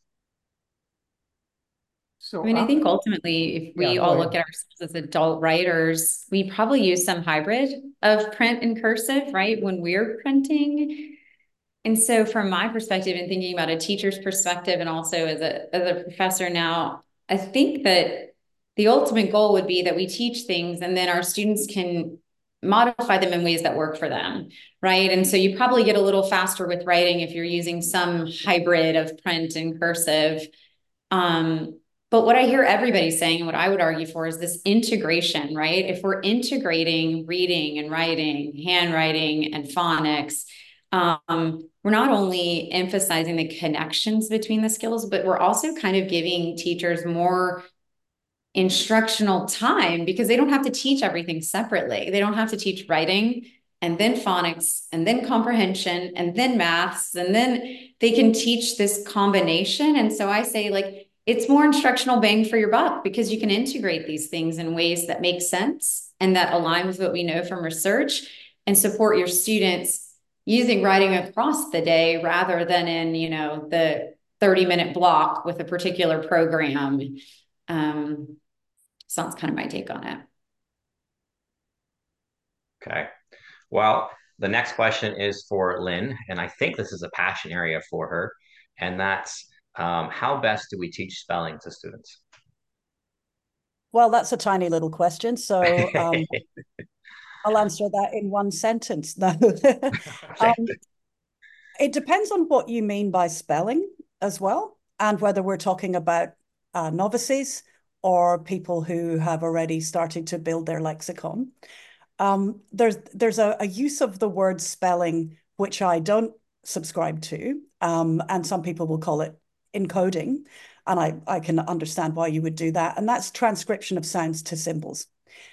So I mean, I I'm, think ultimately, if yeah, we go all ahead. look at ourselves as adult writers, we probably use some hybrid of print and cursive, right? When we're printing. And so from my perspective and thinking about a teacher's perspective and also as a, as a professor now, I think that the ultimate goal would be that we teach things and then our students can modify them in ways that work for them, right? And so you probably get a little faster with writing if you're using some hybrid of print and cursive. Um, but what I hear everybody saying, and what I would argue for, is this integration, right? If we're integrating reading and writing, handwriting and phonics, um, we're not only emphasizing the connections between the skills, but we're also kind of giving teachers more instructional time because they don't have to teach everything separately. They don't have to teach writing and then phonics and then comprehension and then maths, and then they can teach this combination. And so I say, like, it's more instructional bang for your buck because you can integrate these things in ways that make sense and that align with what we know from research and support your students using writing across the day rather than in, you know, the thirty minute block with a particular program. Um, so that's kind of my take on it. Okay. Well, the next question is for Lynn, and I think this is a passion area for her, and that's um, how best do we teach spelling to students? Well, that's a tiny little question. So um, I'll answer that in one sentence. No. um, it depends on what you mean by spelling as well, and whether we're talking about uh, novices or people who have already started to build their lexicon. Um, there's there's a, a use of the word spelling which I don't subscribe to, um, and some people will call it encoding, and I, I can understand why you would do that, and that's transcription of sounds to symbols.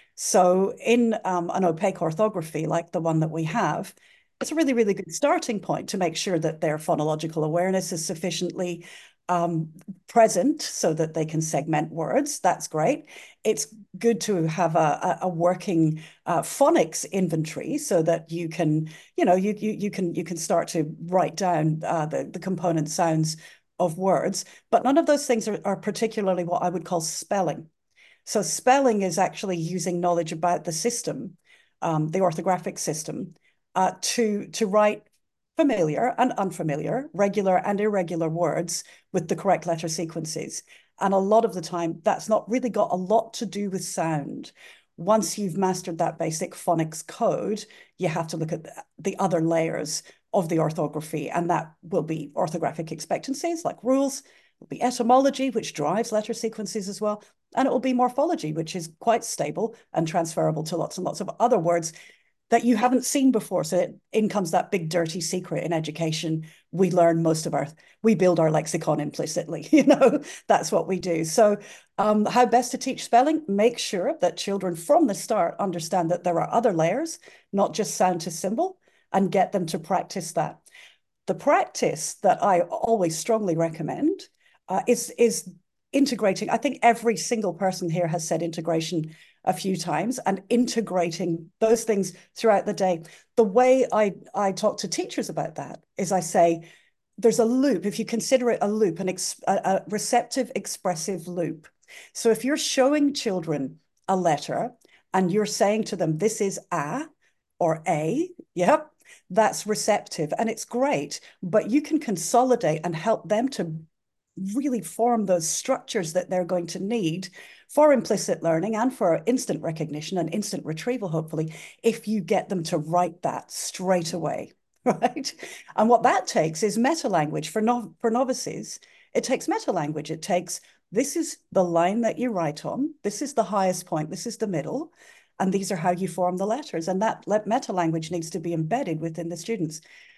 So in um, an opaque orthography like the one that we have, it's a really, really good starting point to make sure that their phonological awareness is sufficiently um, present so that they can segment words. That's great. It's good to have a, a working uh, phonics inventory so that you can, you know, you you you can you can start to write down uh, the the component sounds of words. But none of those things are, are particularly what I would call spelling. So spelling is actually using knowledge about the system, um, the orthographic system, uh, to to write familiar and unfamiliar, regular and irregular words with the correct letter sequences. And a lot of the time, that's not really got a lot to do with sound. Once you've mastered that basic phonics code, you have to look at the other layers of the orthography, and that will be orthographic expectancies like rules, it'll be etymology, which drives letter sequences as well, and it will be morphology, which is quite stable and transferable to lots and lots of other words that you haven't seen before. So it, in comes that big dirty secret in education. We learn most of our, we build our lexicon implicitly, you know, that's what we do. So um, how best to teach spelling? Make sure that children from the start understand that there are other layers, not just sound to symbol, and get them to practice that. The practice that I always strongly recommend uh, is, is integrating. I think every single person here has said integration a few times, and integrating those things throughout the day. The way I, I talk to teachers about that is I say, there's a loop. If you consider it a loop, an ex, a, a receptive, expressive loop. So if you're showing children a letter and you're saying to them, this is a or a, yep, that's receptive and it's great, but you can consolidate and help them to really form those structures that they're going to need for implicit learning and for instant recognition and instant retrieval, hopefully, if you get them to write that straight away, right? And what that takes is meta-language. For, no, for novices, it takes meta-language. It takes, this is the line that you write on, this is the highest point, this is the middle, and these are how you form the letters. And that meta-language needs to be embedded within the students.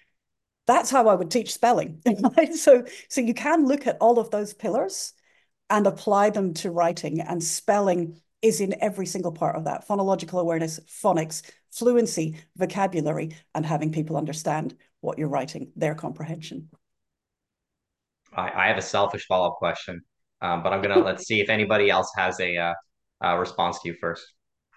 That's how I would teach spelling. Right? So, so you can look at all of those pillars and apply them to writing, and spelling is in every single part of that. Phonological awareness, phonics, fluency, vocabulary, and having people understand what you're writing, their comprehension. I, I have a selfish follow-up question, um, but I'm gonna let's see if anybody else has a uh, uh, response to you first.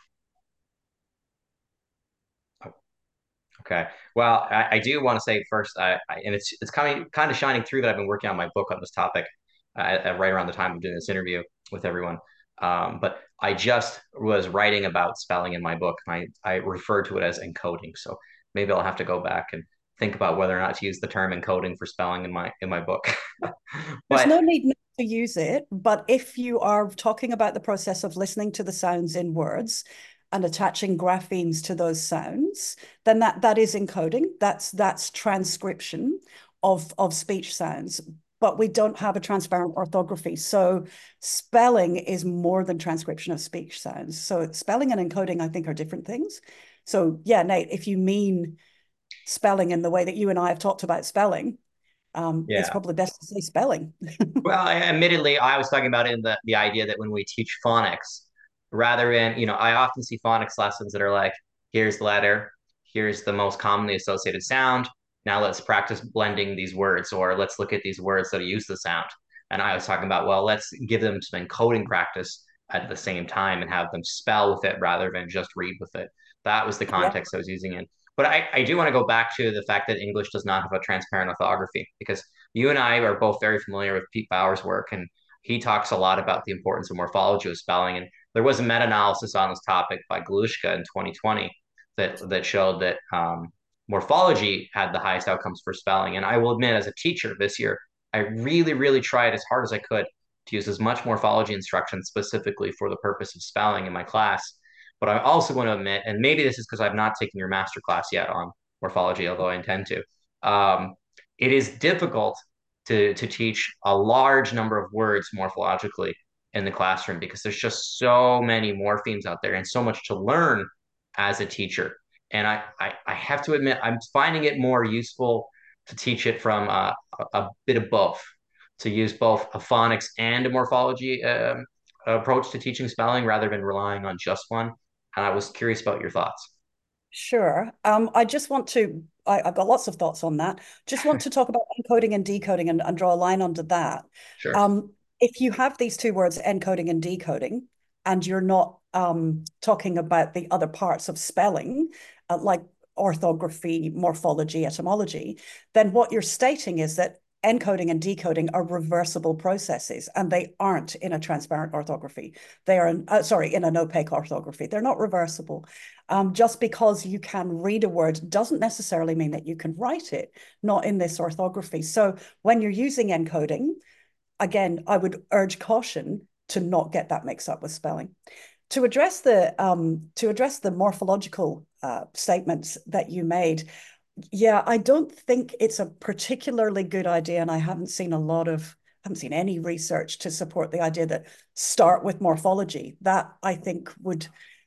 Oh, okay. Well, I, I do want to say first, I, I, and it's it's coming kind of shining through that I've been working on my book on this topic uh, right around the time of doing this interview with everyone. Um, but I just was writing about spelling in my book, and I I refer to it as encoding. So maybe I'll have to go back and think about whether or not to use the term encoding for spelling in my in my book. There's But no need not to use it, but if you are talking about the process of listening to the sounds in words and attaching graphemes to those sounds, then that that is encoding. That's that's transcription of of speech sounds. But we don't have a transparent orthography. So spelling is more than transcription of speech sounds. So spelling and encoding, I think, are different things. So yeah, Nate, if you mean spelling in the way that you and I have talked about spelling, um, it's yeah. probably best to say spelling. Well, I, admittedly, I was talking about it in the, the idea that when we teach phonics, rather than, you know, I often see phonics lessons that are like, here's the letter, here's the most commonly associated sound. Now let's practice blending these words, or let's look at these words that use the sound. And I was talking about, well, let's give them some encoding practice at the same time and have them spell with it rather than just read with it. That was the Yeah. context I was using in. But I, I do want to go back to the fact that English does not have a transparent orthography, because you and I are both very familiar with Pete Bauer's work, and he talks a lot about the importance of morphology of spelling. And there was a meta-analysis on this topic by Galushka in twenty twenty that that showed that um, morphology had the highest outcomes for spelling. And I will admit, as a teacher this year, I really, really tried as hard as I could to use as much morphology instruction specifically for the purpose of spelling in my class. But I'm also going to admit, and maybe this is because I've not taken your master class yet on morphology, although I intend to. Um, it is difficult to, to teach a large number of words morphologically in the classroom because there's just so many morphemes out there and so much to learn as a teacher. And I, I, I have to admit, I'm finding it more useful to teach it from uh, a, a bit of both, to use both a phonics and a morphology um, approach to teaching spelling rather than relying on just one. And I was curious about your thoughts. Sure. Um, I just want to, I, I've got lots of thoughts on that. Just want to talk about encoding and decoding and, and draw a line under that. Sure. Um, if you have these two words, encoding and decoding, and you're not um, talking about the other parts of spelling, uh, like orthography, morphology, etymology, then what you're stating is that encoding and decoding are reversible processes, and they aren't in a transparent orthography. They are, in, uh, sorry, in an opaque orthography. They're not reversible. Um, just because you can read a word doesn't necessarily mean that you can write it, not in this orthography. So when you're using encoding, again, I would urge caution to not get that mixed up with spelling. To address the um, to address the morphological uh, statements that you made, yeah, I don't think it's a particularly good idea, and I haven't seen a lot of, haven't seen any research to support the idea that start with morphology. That, I think, would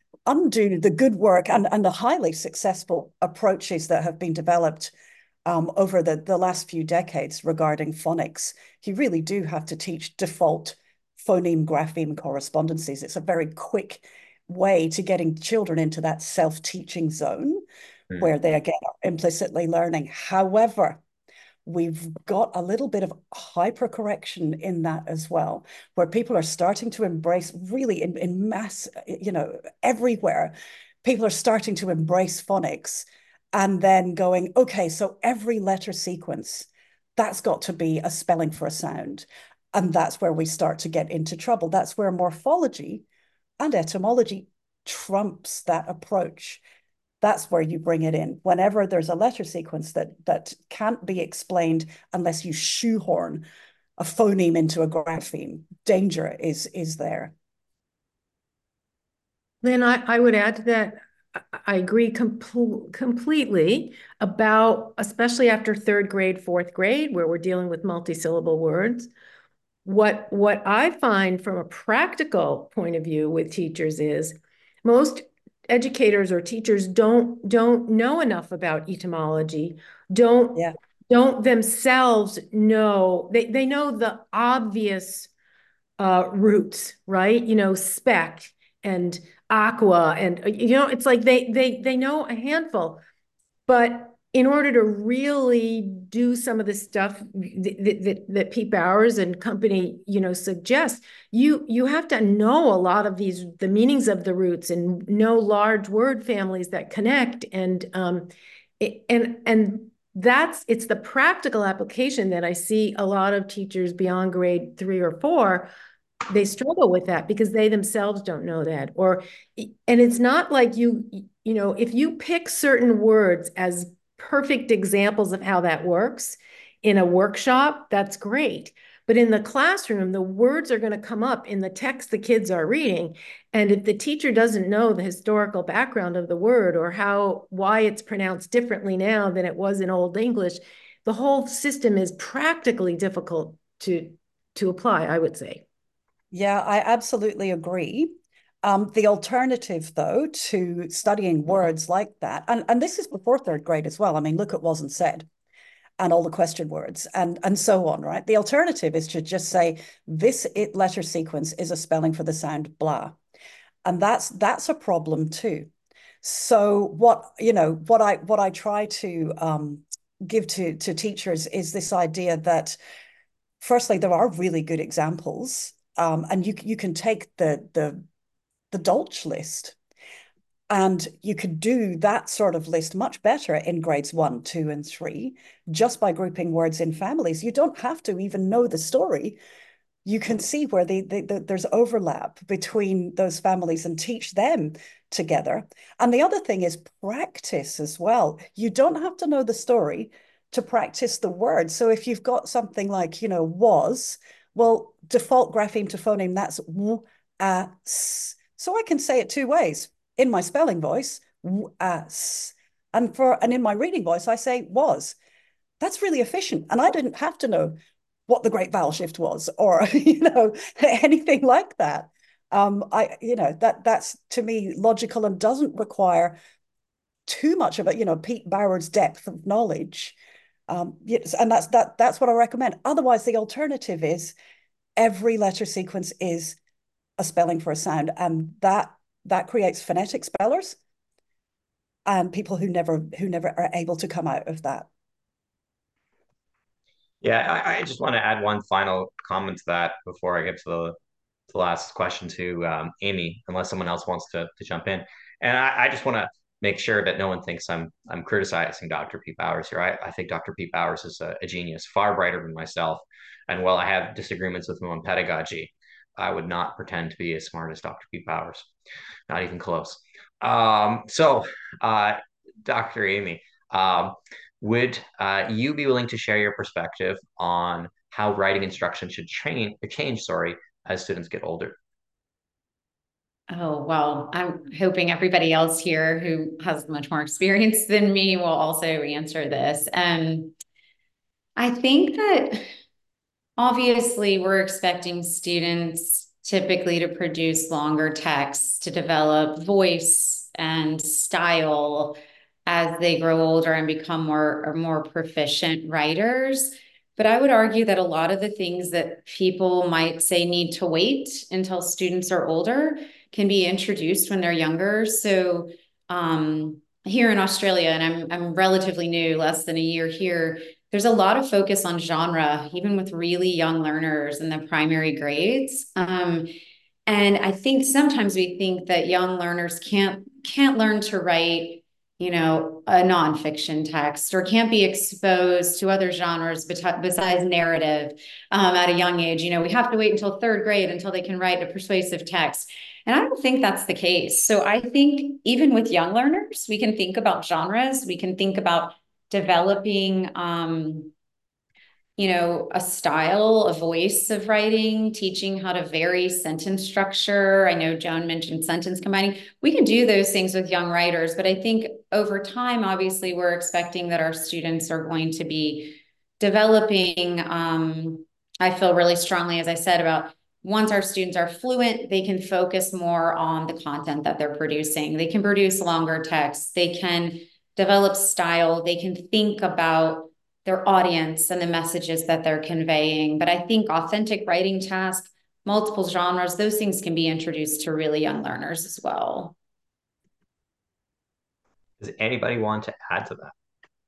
undo the good work and, and the highly successful approaches that have been developed um, over the, the last few decades regarding phonics. You really do have to teach default phoneme grapheme correspondences. It's a very quick way to getting children into that self-teaching zone where they again are implicitly learning. However, we've got a little bit of hypercorrection in that as well, where people are starting to embrace really in, in mass, you know, everywhere, people are starting to embrace phonics and then going, okay, so every letter sequence, that's got to be a spelling for a sound. And that's where we start to get into trouble. That's where morphology and etymology trumps that approach. That's where you bring it in. Whenever there's a letter sequence that that can't be explained unless you shoehorn a phoneme into a grapheme, danger is is there. Then I, I would add to that, I agree com completely about, especially after third grade, fourth grade, where we're dealing with multisyllable words. What, what I find from a practical point of view with teachers is most educators or teachers don't don't know enough about etymology, don't yeah. don't themselves know, they, they know the obvious uh, roots, right? You know, spec and aqua, and you know, it's like they they they know a handful, but in order to really do some of the stuff that, that, that Pete Bowers and company, you know, suggest, you you have to know a lot of these, the meanings of the roots, and know large word families that connect. And um, it, and and that's, it's the practical application that I see a lot of teachers beyond grade three or four, they struggle with that because they themselves don't know that. Or, and it's not like you, you know, if you pick certain words as perfect examples of how that works in a workshop, that's great. But in the classroom, the words are going to come up in the text the kids are reading. And if the teacher doesn't know the historical background of the word, or how, why it's pronounced differently now than it was in Old English, the whole system is practically difficult to, to apply, I would say. Yeah, I absolutely agree. Um, the alternative, though, to studying words like that, and, and this is before third grade as well. I mean, look at wasn't said and all the question words and, and so on, right? The alternative is to just say, this it letter sequence is a spelling for the sound blah. And that's that's a problem too. So what, you know, what I what I try to um, give to, to teachers is this idea that, firstly, there are really good examples. Um, and you you can take the the the Dolch list, and you could do that sort of list much better in grades one, two, and three, just by grouping words in families. You don't have to even know the story. You can see where they, they, they, there's overlap between those families and teach them together. And the other thing is practice as well. You don't have to know the story to practice the words. So if you've got something like, you know, was, well, default grapheme to phoneme, that's w, a, s. So I can say it two ways. In my spelling voice, w, a, s. And, for, and in my reading voice, I say was. That's really efficient. And I didn't have to know what the great vowel shift was, or, you know, anything like that. Um, I, you know, that that's to me logical and doesn't require too much of it, you know, Pete Bowers' depth of knowledge. Um, yes, and that's that that's what I recommend. Otherwise, the alternative is every letter sequence is a spelling for a sound, and that that creates phonetic spellers and people who never who never are able to come out of that. Yeah, I, I just want to add one final comment to that before I get to the, the last question to um, Amy, unless someone else wants to, to jump in. And I, I just want to make sure that no one thinks I'm I'm criticizing Doctor Pete Bowers here. I, I think Doctor Pete Bowers is a, a genius, far brighter than myself. And while I have disagreements with him on pedagogy, I would not pretend to be as smart as Doctor Pete Bowers, not even close. Um, so, uh, Doctor Amy, um, would uh, you be willing to share your perspective on how writing instruction should change, change, sorry, as students get older? Oh, well, I'm hoping everybody else here who has much more experience than me will also answer this. Um, I think that obviously we're expecting students typically to produce longer texts, to develop voice and style as they grow older and become more or more proficient writers. But I would argue that a lot of the things that people might say need to wait until students are older can be introduced when they're younger. So um, here in Australia, and I'm, I'm relatively new, less than a year here, there's a lot of focus on genre, even with really young learners in the primary grades. Um, and I think sometimes we think that young learners can't can't learn to write, you know, a nonfiction text, or can't be exposed to other genres besides narrative um, at a young age. You know, we have to wait until third grade until they can write a persuasive text. And I don't think that's the case. So I think even with young learners, we can think about genres. We can think about developing, um, you know, a style, a voice of writing, teaching how to vary sentence structure. I know Joan mentioned sentence combining. We can do those things with young writers, but I think over time, obviously, we're expecting that our students are going to be developing. Um, I feel really strongly, as I said, about once our students are fluent, they can focus more on the content that they're producing. They can produce longer texts. They can develop style. They can think about their audience and the messages that they're conveying. But I think authentic writing tasks multiple genres, those things can be introduced to really young learners as well. Does anybody want to add to that?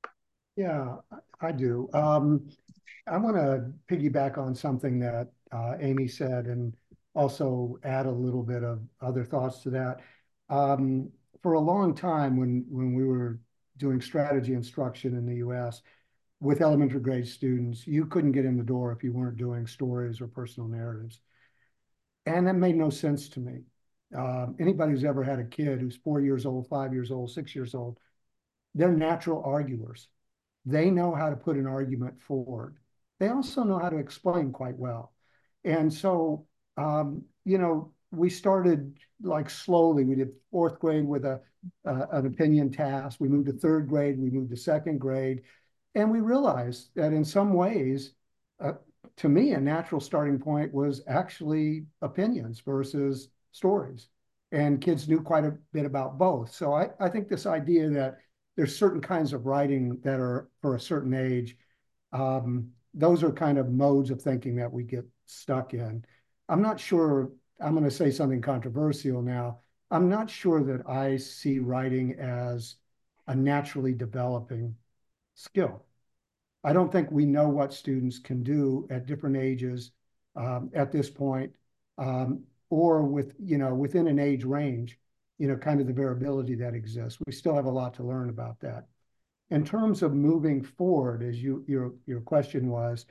Yeah, I do. Um, I want to piggyback on something that uh, Amy said and also add a little bit of other thoughts to that. Um, for a long time, when when we were doing strategy instruction in the U S with elementary grade students, you couldn't get in the door if you weren't doing stories or personal narratives. And that made no sense to me. Um, anybody who's ever had a kid who's four years old, five years old, six years old, they're natural arguers. They know how to put an argument forward. They also know how to explain quite well. And so, um, you know, we started like slowly. We did fourth grade with a uh, an opinion task. We moved to third grade. We moved to second grade. And we realized that in some ways, uh, to me, a natural starting point was actually opinions versus stories. And kids knew quite a bit about both. So I, I think this idea that there's certain kinds of writing that are for a certain age. Um, those are kind of modes of thinking that we get stuck in. I'm not sure, I'm going to say something controversial now. I'm not sure that I see writing as a naturally developing skill. I don't think we know what students can do at different ages um, at this point, um, or with, you know, within an age range, you know, kind of the variability that exists. We still have a lot to learn about that. In terms of moving forward, as you your your question was,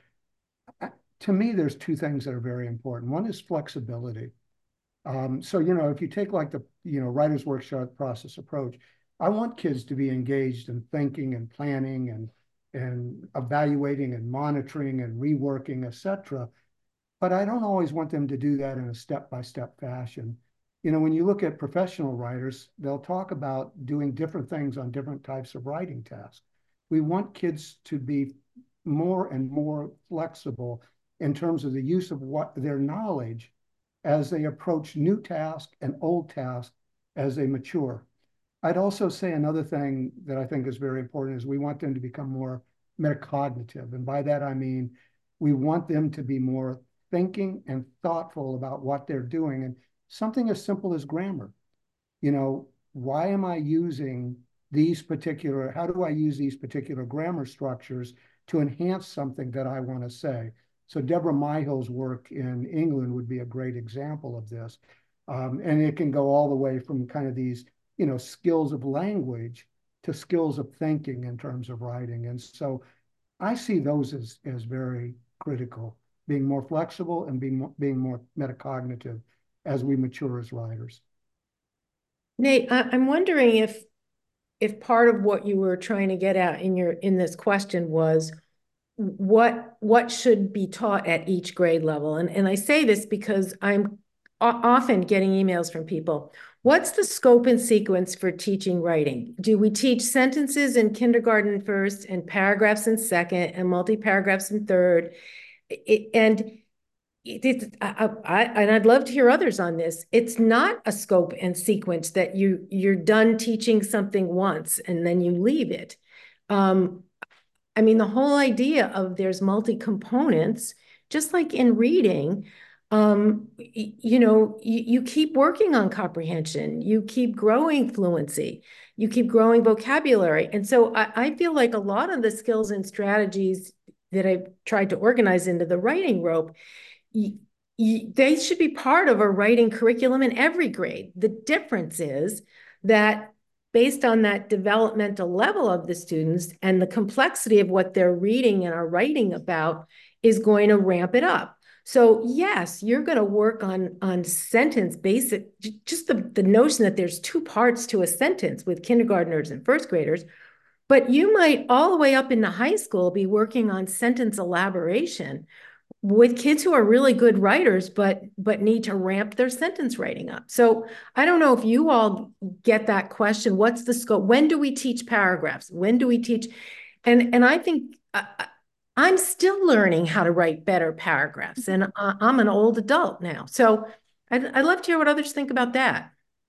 to me, there's two things that are very important. One is flexibility. Um, so, you know, if you take like the, you know, writer's workshop process approach, I want kids to be engaged in thinking and planning and and evaluating and monitoring and reworking, et cetera. But I don't always want them to do that in a step-by-step fashion. You know, when you look at professional writers, they'll talk about doing different things on different types of writing tasks. We want kids to be more and more flexible in terms of the use of what their knowledge as they approach new tasks and old tasks as they mature. I'd also say another thing that I think is very important is we want them to become more metacognitive. And by that, I mean, we want them to be more thinking and thoughtful about what they're doing. And something as simple as grammar. You know, why am I using these particular, how do I use these particular grammar structures to enhance something that I want to say? So Deborah Myhill's work in England would be a great example of this. Um, and it can go all the way from kind of these, you know, skills of language to skills of thinking in terms of writing. And so I see those as, as very critical, being more flexible and being more, being more metacognitive as we mature as writers. Nate, I, I'm wondering if if part of what you were trying to get at in your in this question was what what should be taught at each grade level. And, and I say this because I'm often getting emails from people. What's the scope and sequence for teaching writing? Do we teach sentences in kindergarten first and paragraphs in second and multi-paragraphs in third? It, and it, I, I, and I'd love to hear others on this. It's not a scope and sequence that you, you're done teaching something once and then you leave it. Um, I mean, the whole idea of there's multi-components, just like in reading, um, you know, you, you keep working on comprehension, you keep growing fluency, you keep growing vocabulary. And so I, I feel like a lot of the skills and strategies that I've tried to organize into the writing rope, you, you, they should be part of a writing curriculum in every grade. The difference is that based on that developmental level of the students and the complexity of what they're reading and are writing about is going to ramp it up. So yes, you're going to work on, on sentence basic, just the, the notion that there's two parts to a sentence with kindergartners and first graders, but you might all the way up into high school be working on sentence elaboration with kids who are really good writers, but but need to ramp their sentence writing up. So I don't know if you all get that question. What's the scope? When do we teach paragraphs? When do we teach? And, and I think uh, I'm still learning how to write better paragraphs, and uh, I'm an old adult now. So I'd, I'd love to hear what others think about that.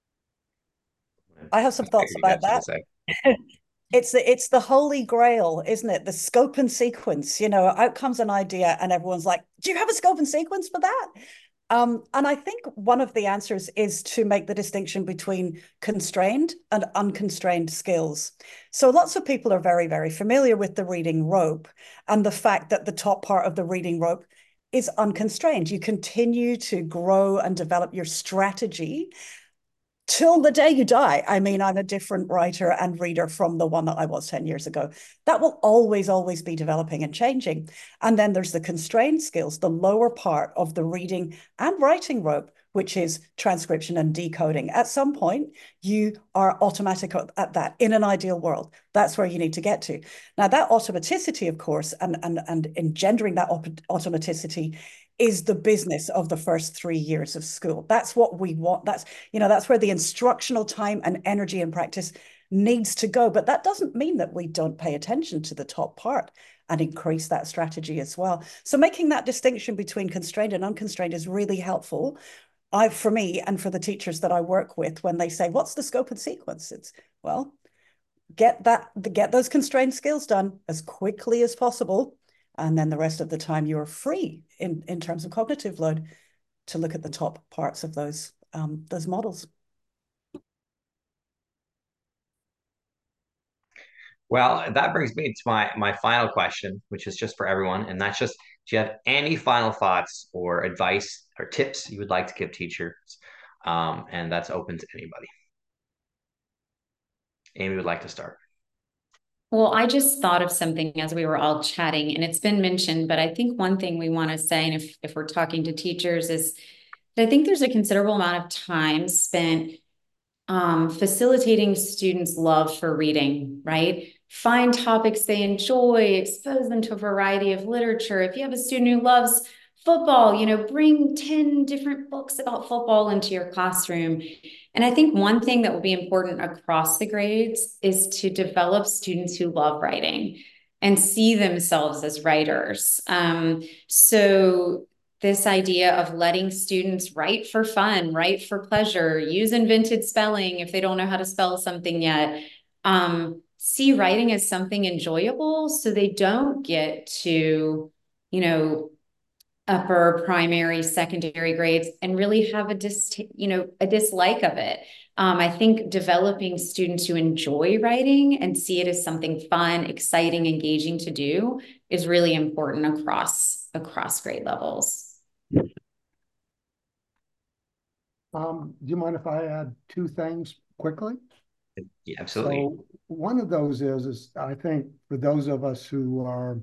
I have some thoughts about that. It's the it's the holy grail, isn't it? The scope and sequence. You know, out comes an idea and everyone's like, do you have a scope and sequence for that? Um, and I think one of the answers is to make the distinction between constrained and unconstrained skills. So lots of people are very, very familiar with the reading rope and the fact that the top part of the reading rope is unconstrained. You continue to grow and develop your strategy till the day you die. I mean, I'm a different writer and reader from the one that I was ten years ago. That will always, always be developing and changing. And then there's the constrained skills, the lower part of the reading and writing rope, which is transcription and decoding. At some point, you are automatic at that in an ideal world. That's where you need to get to. Now, that automaticity, of course, and, and, and engendering that automaticity is the business of the first three years of school. That's what we want. That's, you know, that's where the instructional time and energy and practice needs to go. But that doesn't mean that we don't pay attention to the top part and increase that strategy as well. So making that distinction between constrained and unconstrained is really helpful. I, for me and for the teachers that I work with, when they say, what's the scope and sequence? It's, well, get that, get those constrained skills done as quickly as possible. And then the rest of the time you're free in, in terms of cognitive load to look at the top parts of those, um, those models. Well, that brings me to my, my final question, which is just for everyone. And that's just, do you have any final thoughts or advice or tips you would like to give teachers? Um, and that's open to anybody. Amy would like to start. Well, I just thought of something as we were all chatting, and it's been mentioned, but I think one thing we want to say, and if, if we're talking to teachers, is that I think there's a considerable amount of time spent um, facilitating students' love for reading, right? Find topics they enjoy, expose them to a variety of literature. If you have a student who loves football, you know, bring ten different books about football into your classroom. And I think one thing that will be important across the grades is to develop students who love writing and see themselves as writers. Um, so this idea of letting students write for fun, write for pleasure, use invented spelling if they don't know how to spell something yet, um, see writing as something enjoyable so they don't get to, you know, upper primary, secondary grades and really have a dis, you know, a dislike of it. Um, I think developing students who enjoy writing and see it as something fun, exciting, engaging to do is really important across across grade levels. Um, do you mind if I add two things quickly? Yeah, absolutely. So one of those is, is I think for those of us who are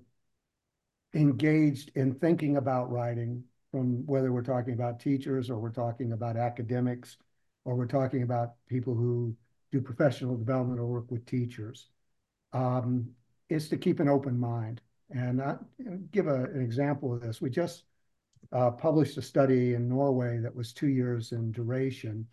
engaged in thinking about writing, from whether we're talking about teachers or we're talking about academics or we're talking about people who do professional development or work with teachers, um, is to keep an open mind. And I give a, an example of this. We just uh, published a study in Norway that was two years in duration.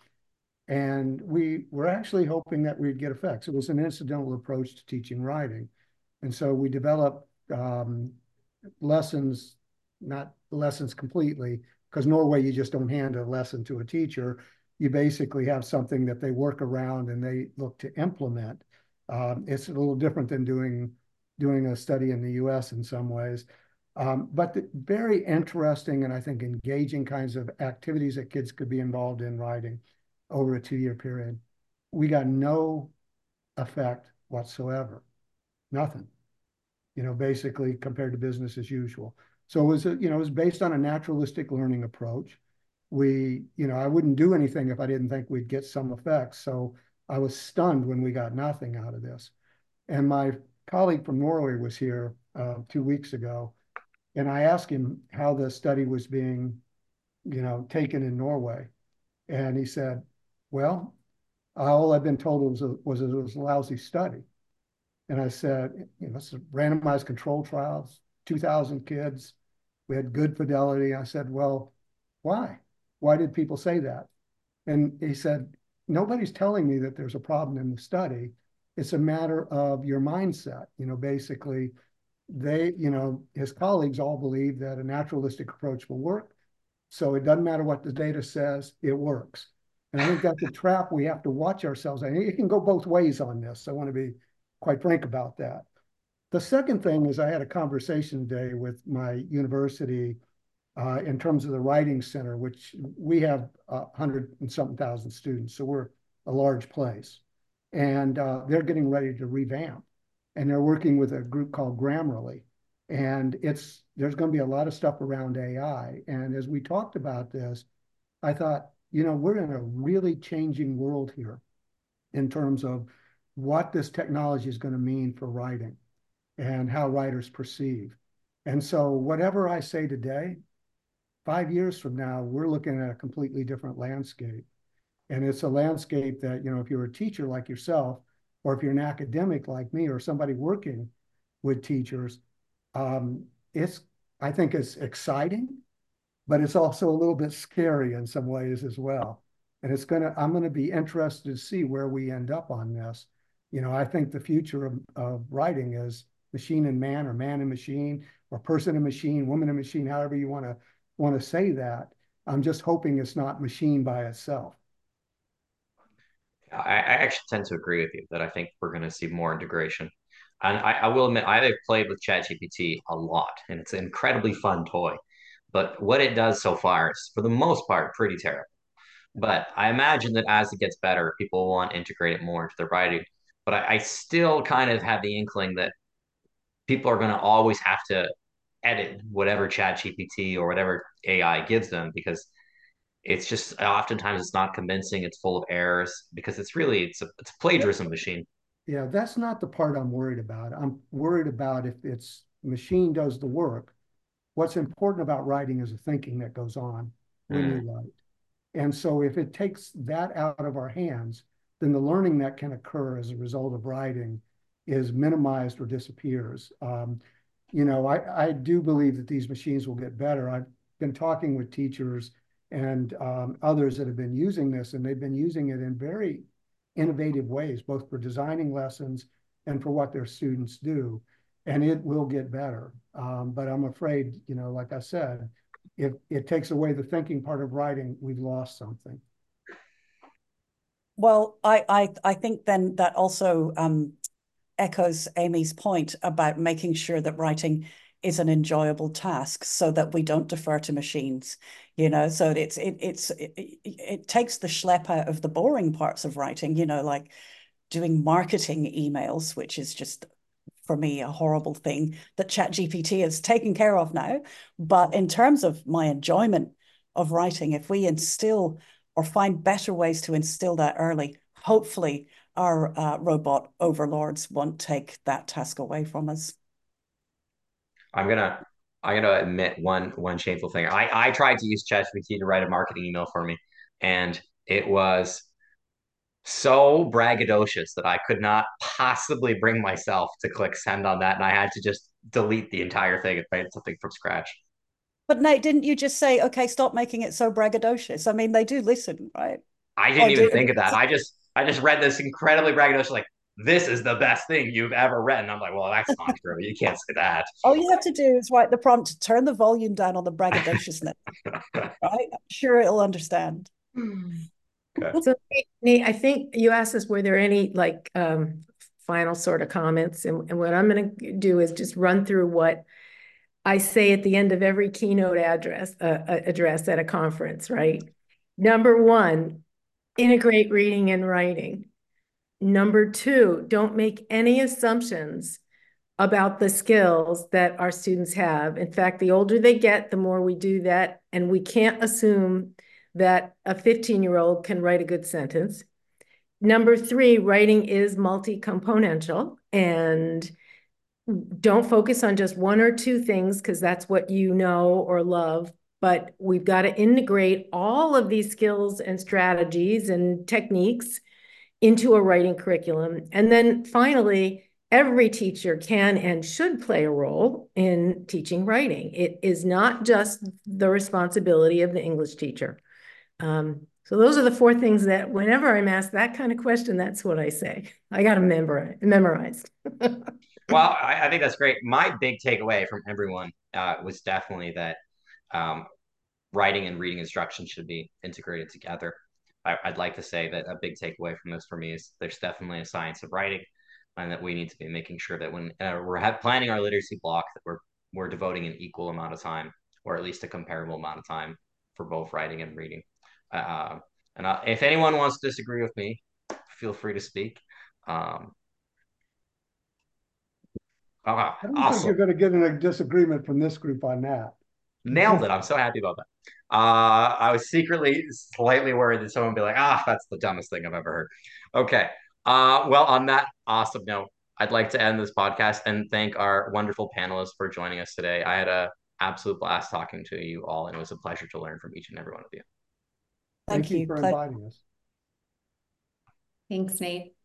And we were actually hoping that we'd get effects. It was an incidental approach to teaching writing. And so we developed um, lessons, not lessons completely, because Norway, you just don't hand a lesson to a teacher. You basically have something that they work around and they look to implement. Um, it's a little different than doing, doing a study in the U S in some ways. Um, but the, very interesting and I think engaging kinds of activities that kids could be involved in writing over a two-year period. We got no effect whatsoever, nothing. You know, basically compared to business as usual. So it was, a, you know, it was based on a naturalistic learning approach. We, you know, I wouldn't do anything if I didn't think we'd get some effects. So I was stunned when we got nothing out of this. And my colleague from Norway was here uh, two weeks ago, and I asked him how the study was being, you know, taken in Norway. And he said, well, all I've been told was, a, was it was a lousy study. And I said, you know, it's a randomized control trials, two thousand kids. We had good fidelity. I said, well, why? Why did people say that? And he said, nobody's telling me that there's a problem in the study. It's a matter of your mindset. You know, basically, they, you know, his colleagues all believe that a naturalistic approach will work. So it doesn't matter what the data says, it works. And I think that's a trap we have to watch ourselves. I mean, it can go both ways on this. I want to be quite frank about that. The second thing is I had a conversation today with my university uh, in terms of the Writing Center, which we have a hundred and something thousand students, so we're a large place. And uh, they're getting ready to revamp. And they're working with a group called Grammarly. And it's there's going to be a lot of stuff around A I. And as we talked about this, I thought, you know, we're in a really changing world here in terms of what this technology is going to mean for writing and how writers perceive. And so whatever I say today, five years from now, we're looking at a completely different landscape. And it's a landscape that, you know, if you're a teacher like yourself, or if you're an academic like me, or somebody working with teachers, um, it's, I think it's exciting, but it's also a little bit scary in some ways as well. And it's gonna, I'm gonna be interested to see where we end up on this. You know, I think the future of, of writing is machine and man, or man and machine, or person and machine, woman and machine, however you wanna, wanna say that. I'm just hoping it's not machine by itself. I, I actually tend to agree with you that I think we're going to see more integration. And I, I will admit, I have played with ChatGPT a lot, and it's an incredibly fun toy. But what it does so far is, for the most part, pretty terrible. But I imagine that as it gets better, people will want to integrate it more into their writing. But I, I still kind of have the inkling that people are going to always have to edit whatever ChatGPT or whatever A I gives them, because it's just oftentimes it's not convincing. It's full of errors because it's really it's a it's a plagiarism machine. Yeah, that's not the part I'm worried about. I'm worried about if it's machine does the work. What's important about writing is the thinking that goes on when you Mm. write. And so if it takes that out of our hands, then the learning that can occur as a result of writing is minimized or disappears. Um, you know, I, I do believe that these machines will get better. I've been talking with teachers and um, others that have been using this, and they've been using it in very innovative ways, both for designing lessons and for what their students do. And it will get better. Um, but I'm afraid, you know, like I said, if it takes away the thinking part of writing, we've lost something. Well, I I I think then that also um, echoes Amy's point about making sure that writing is an enjoyable task, so that we don't defer to machines. You know, so it's it it's it, it takes the schlep out of the boring parts of writing. You know, like doing marketing emails, which is just, for me, a horrible thing that ChatGPT is taken care of now. But in terms of my enjoyment of writing, if we instill or find better ways to instill that early, hopefully our uh, robot overlords won't take that task away from us. I'm gonna I'm gonna admit one one shameful thing. I I tried to use ChatGPT to write a marketing email for me, and it was so braggadocious that I could not possibly bring myself to click send on that, and I had to just delete the entire thing and write something from scratch. But Nate, didn't you just say, okay, stop making it so braggadocious? I mean, they do listen, right? I didn't Or even do think of that. I just I just read this incredibly braggadocious, like, this is the best thing you've ever read. And I'm like, well, that's not true. You can't say that. all you have to do is write the prompt, turn the volume down on the braggadociousness, right? I'm sure it'll understand. Okay. So Nate, I think you asked us, were there any like um, final sort of comments? And, and what I'm going to do is just run through what I say at the end of every keynote address, uh, address at a conference, right? Number one, integrate reading and writing. Number two, don't make any assumptions about the skills that our students have. In fact, the older they get, the more we do that. And we can't assume that a fifteen-year-old can write a good sentence. Number three, writing is multi-componential, and don't focus on just one or two things because that's what you know or love, but we've got to integrate all of these skills and strategies and techniques into a writing curriculum. And then finally, every teacher can and should play a role in teaching writing. It is not just the responsibility of the English teacher. Um, so those are the four things that whenever I'm asked that kind of question, that's what I say. I got them memorize, memorized. Well, I, I think that's great. My big takeaway from everyone uh, was definitely that um, writing and reading instruction should be integrated together. I, I'd like to say that a big takeaway from this for me is there's definitely a science of writing, and that we need to be making sure that when uh, we're have, planning our literacy block, that we're we're devoting an equal amount of time or at least a comparable amount of time for both writing and reading. Uh, and uh, if anyone wants to disagree with me, feel free to speak. Um, ah, I don't think you're awesome. going to get in a disagreement from this group on that. Nailed it. I'm so happy about that. Uh, I was secretly slightly worried that someone would be like, ah, that's the dumbest thing I've ever heard. Okay. Uh, well, on that awesome note, I'd like to end this podcast and thank our wonderful panelists for joining us today. I had a absolute blast talking to you all, and it was a pleasure to learn from each and every one of you. Thank Thank you you. for Ple- inviting us. Thanks, Nate.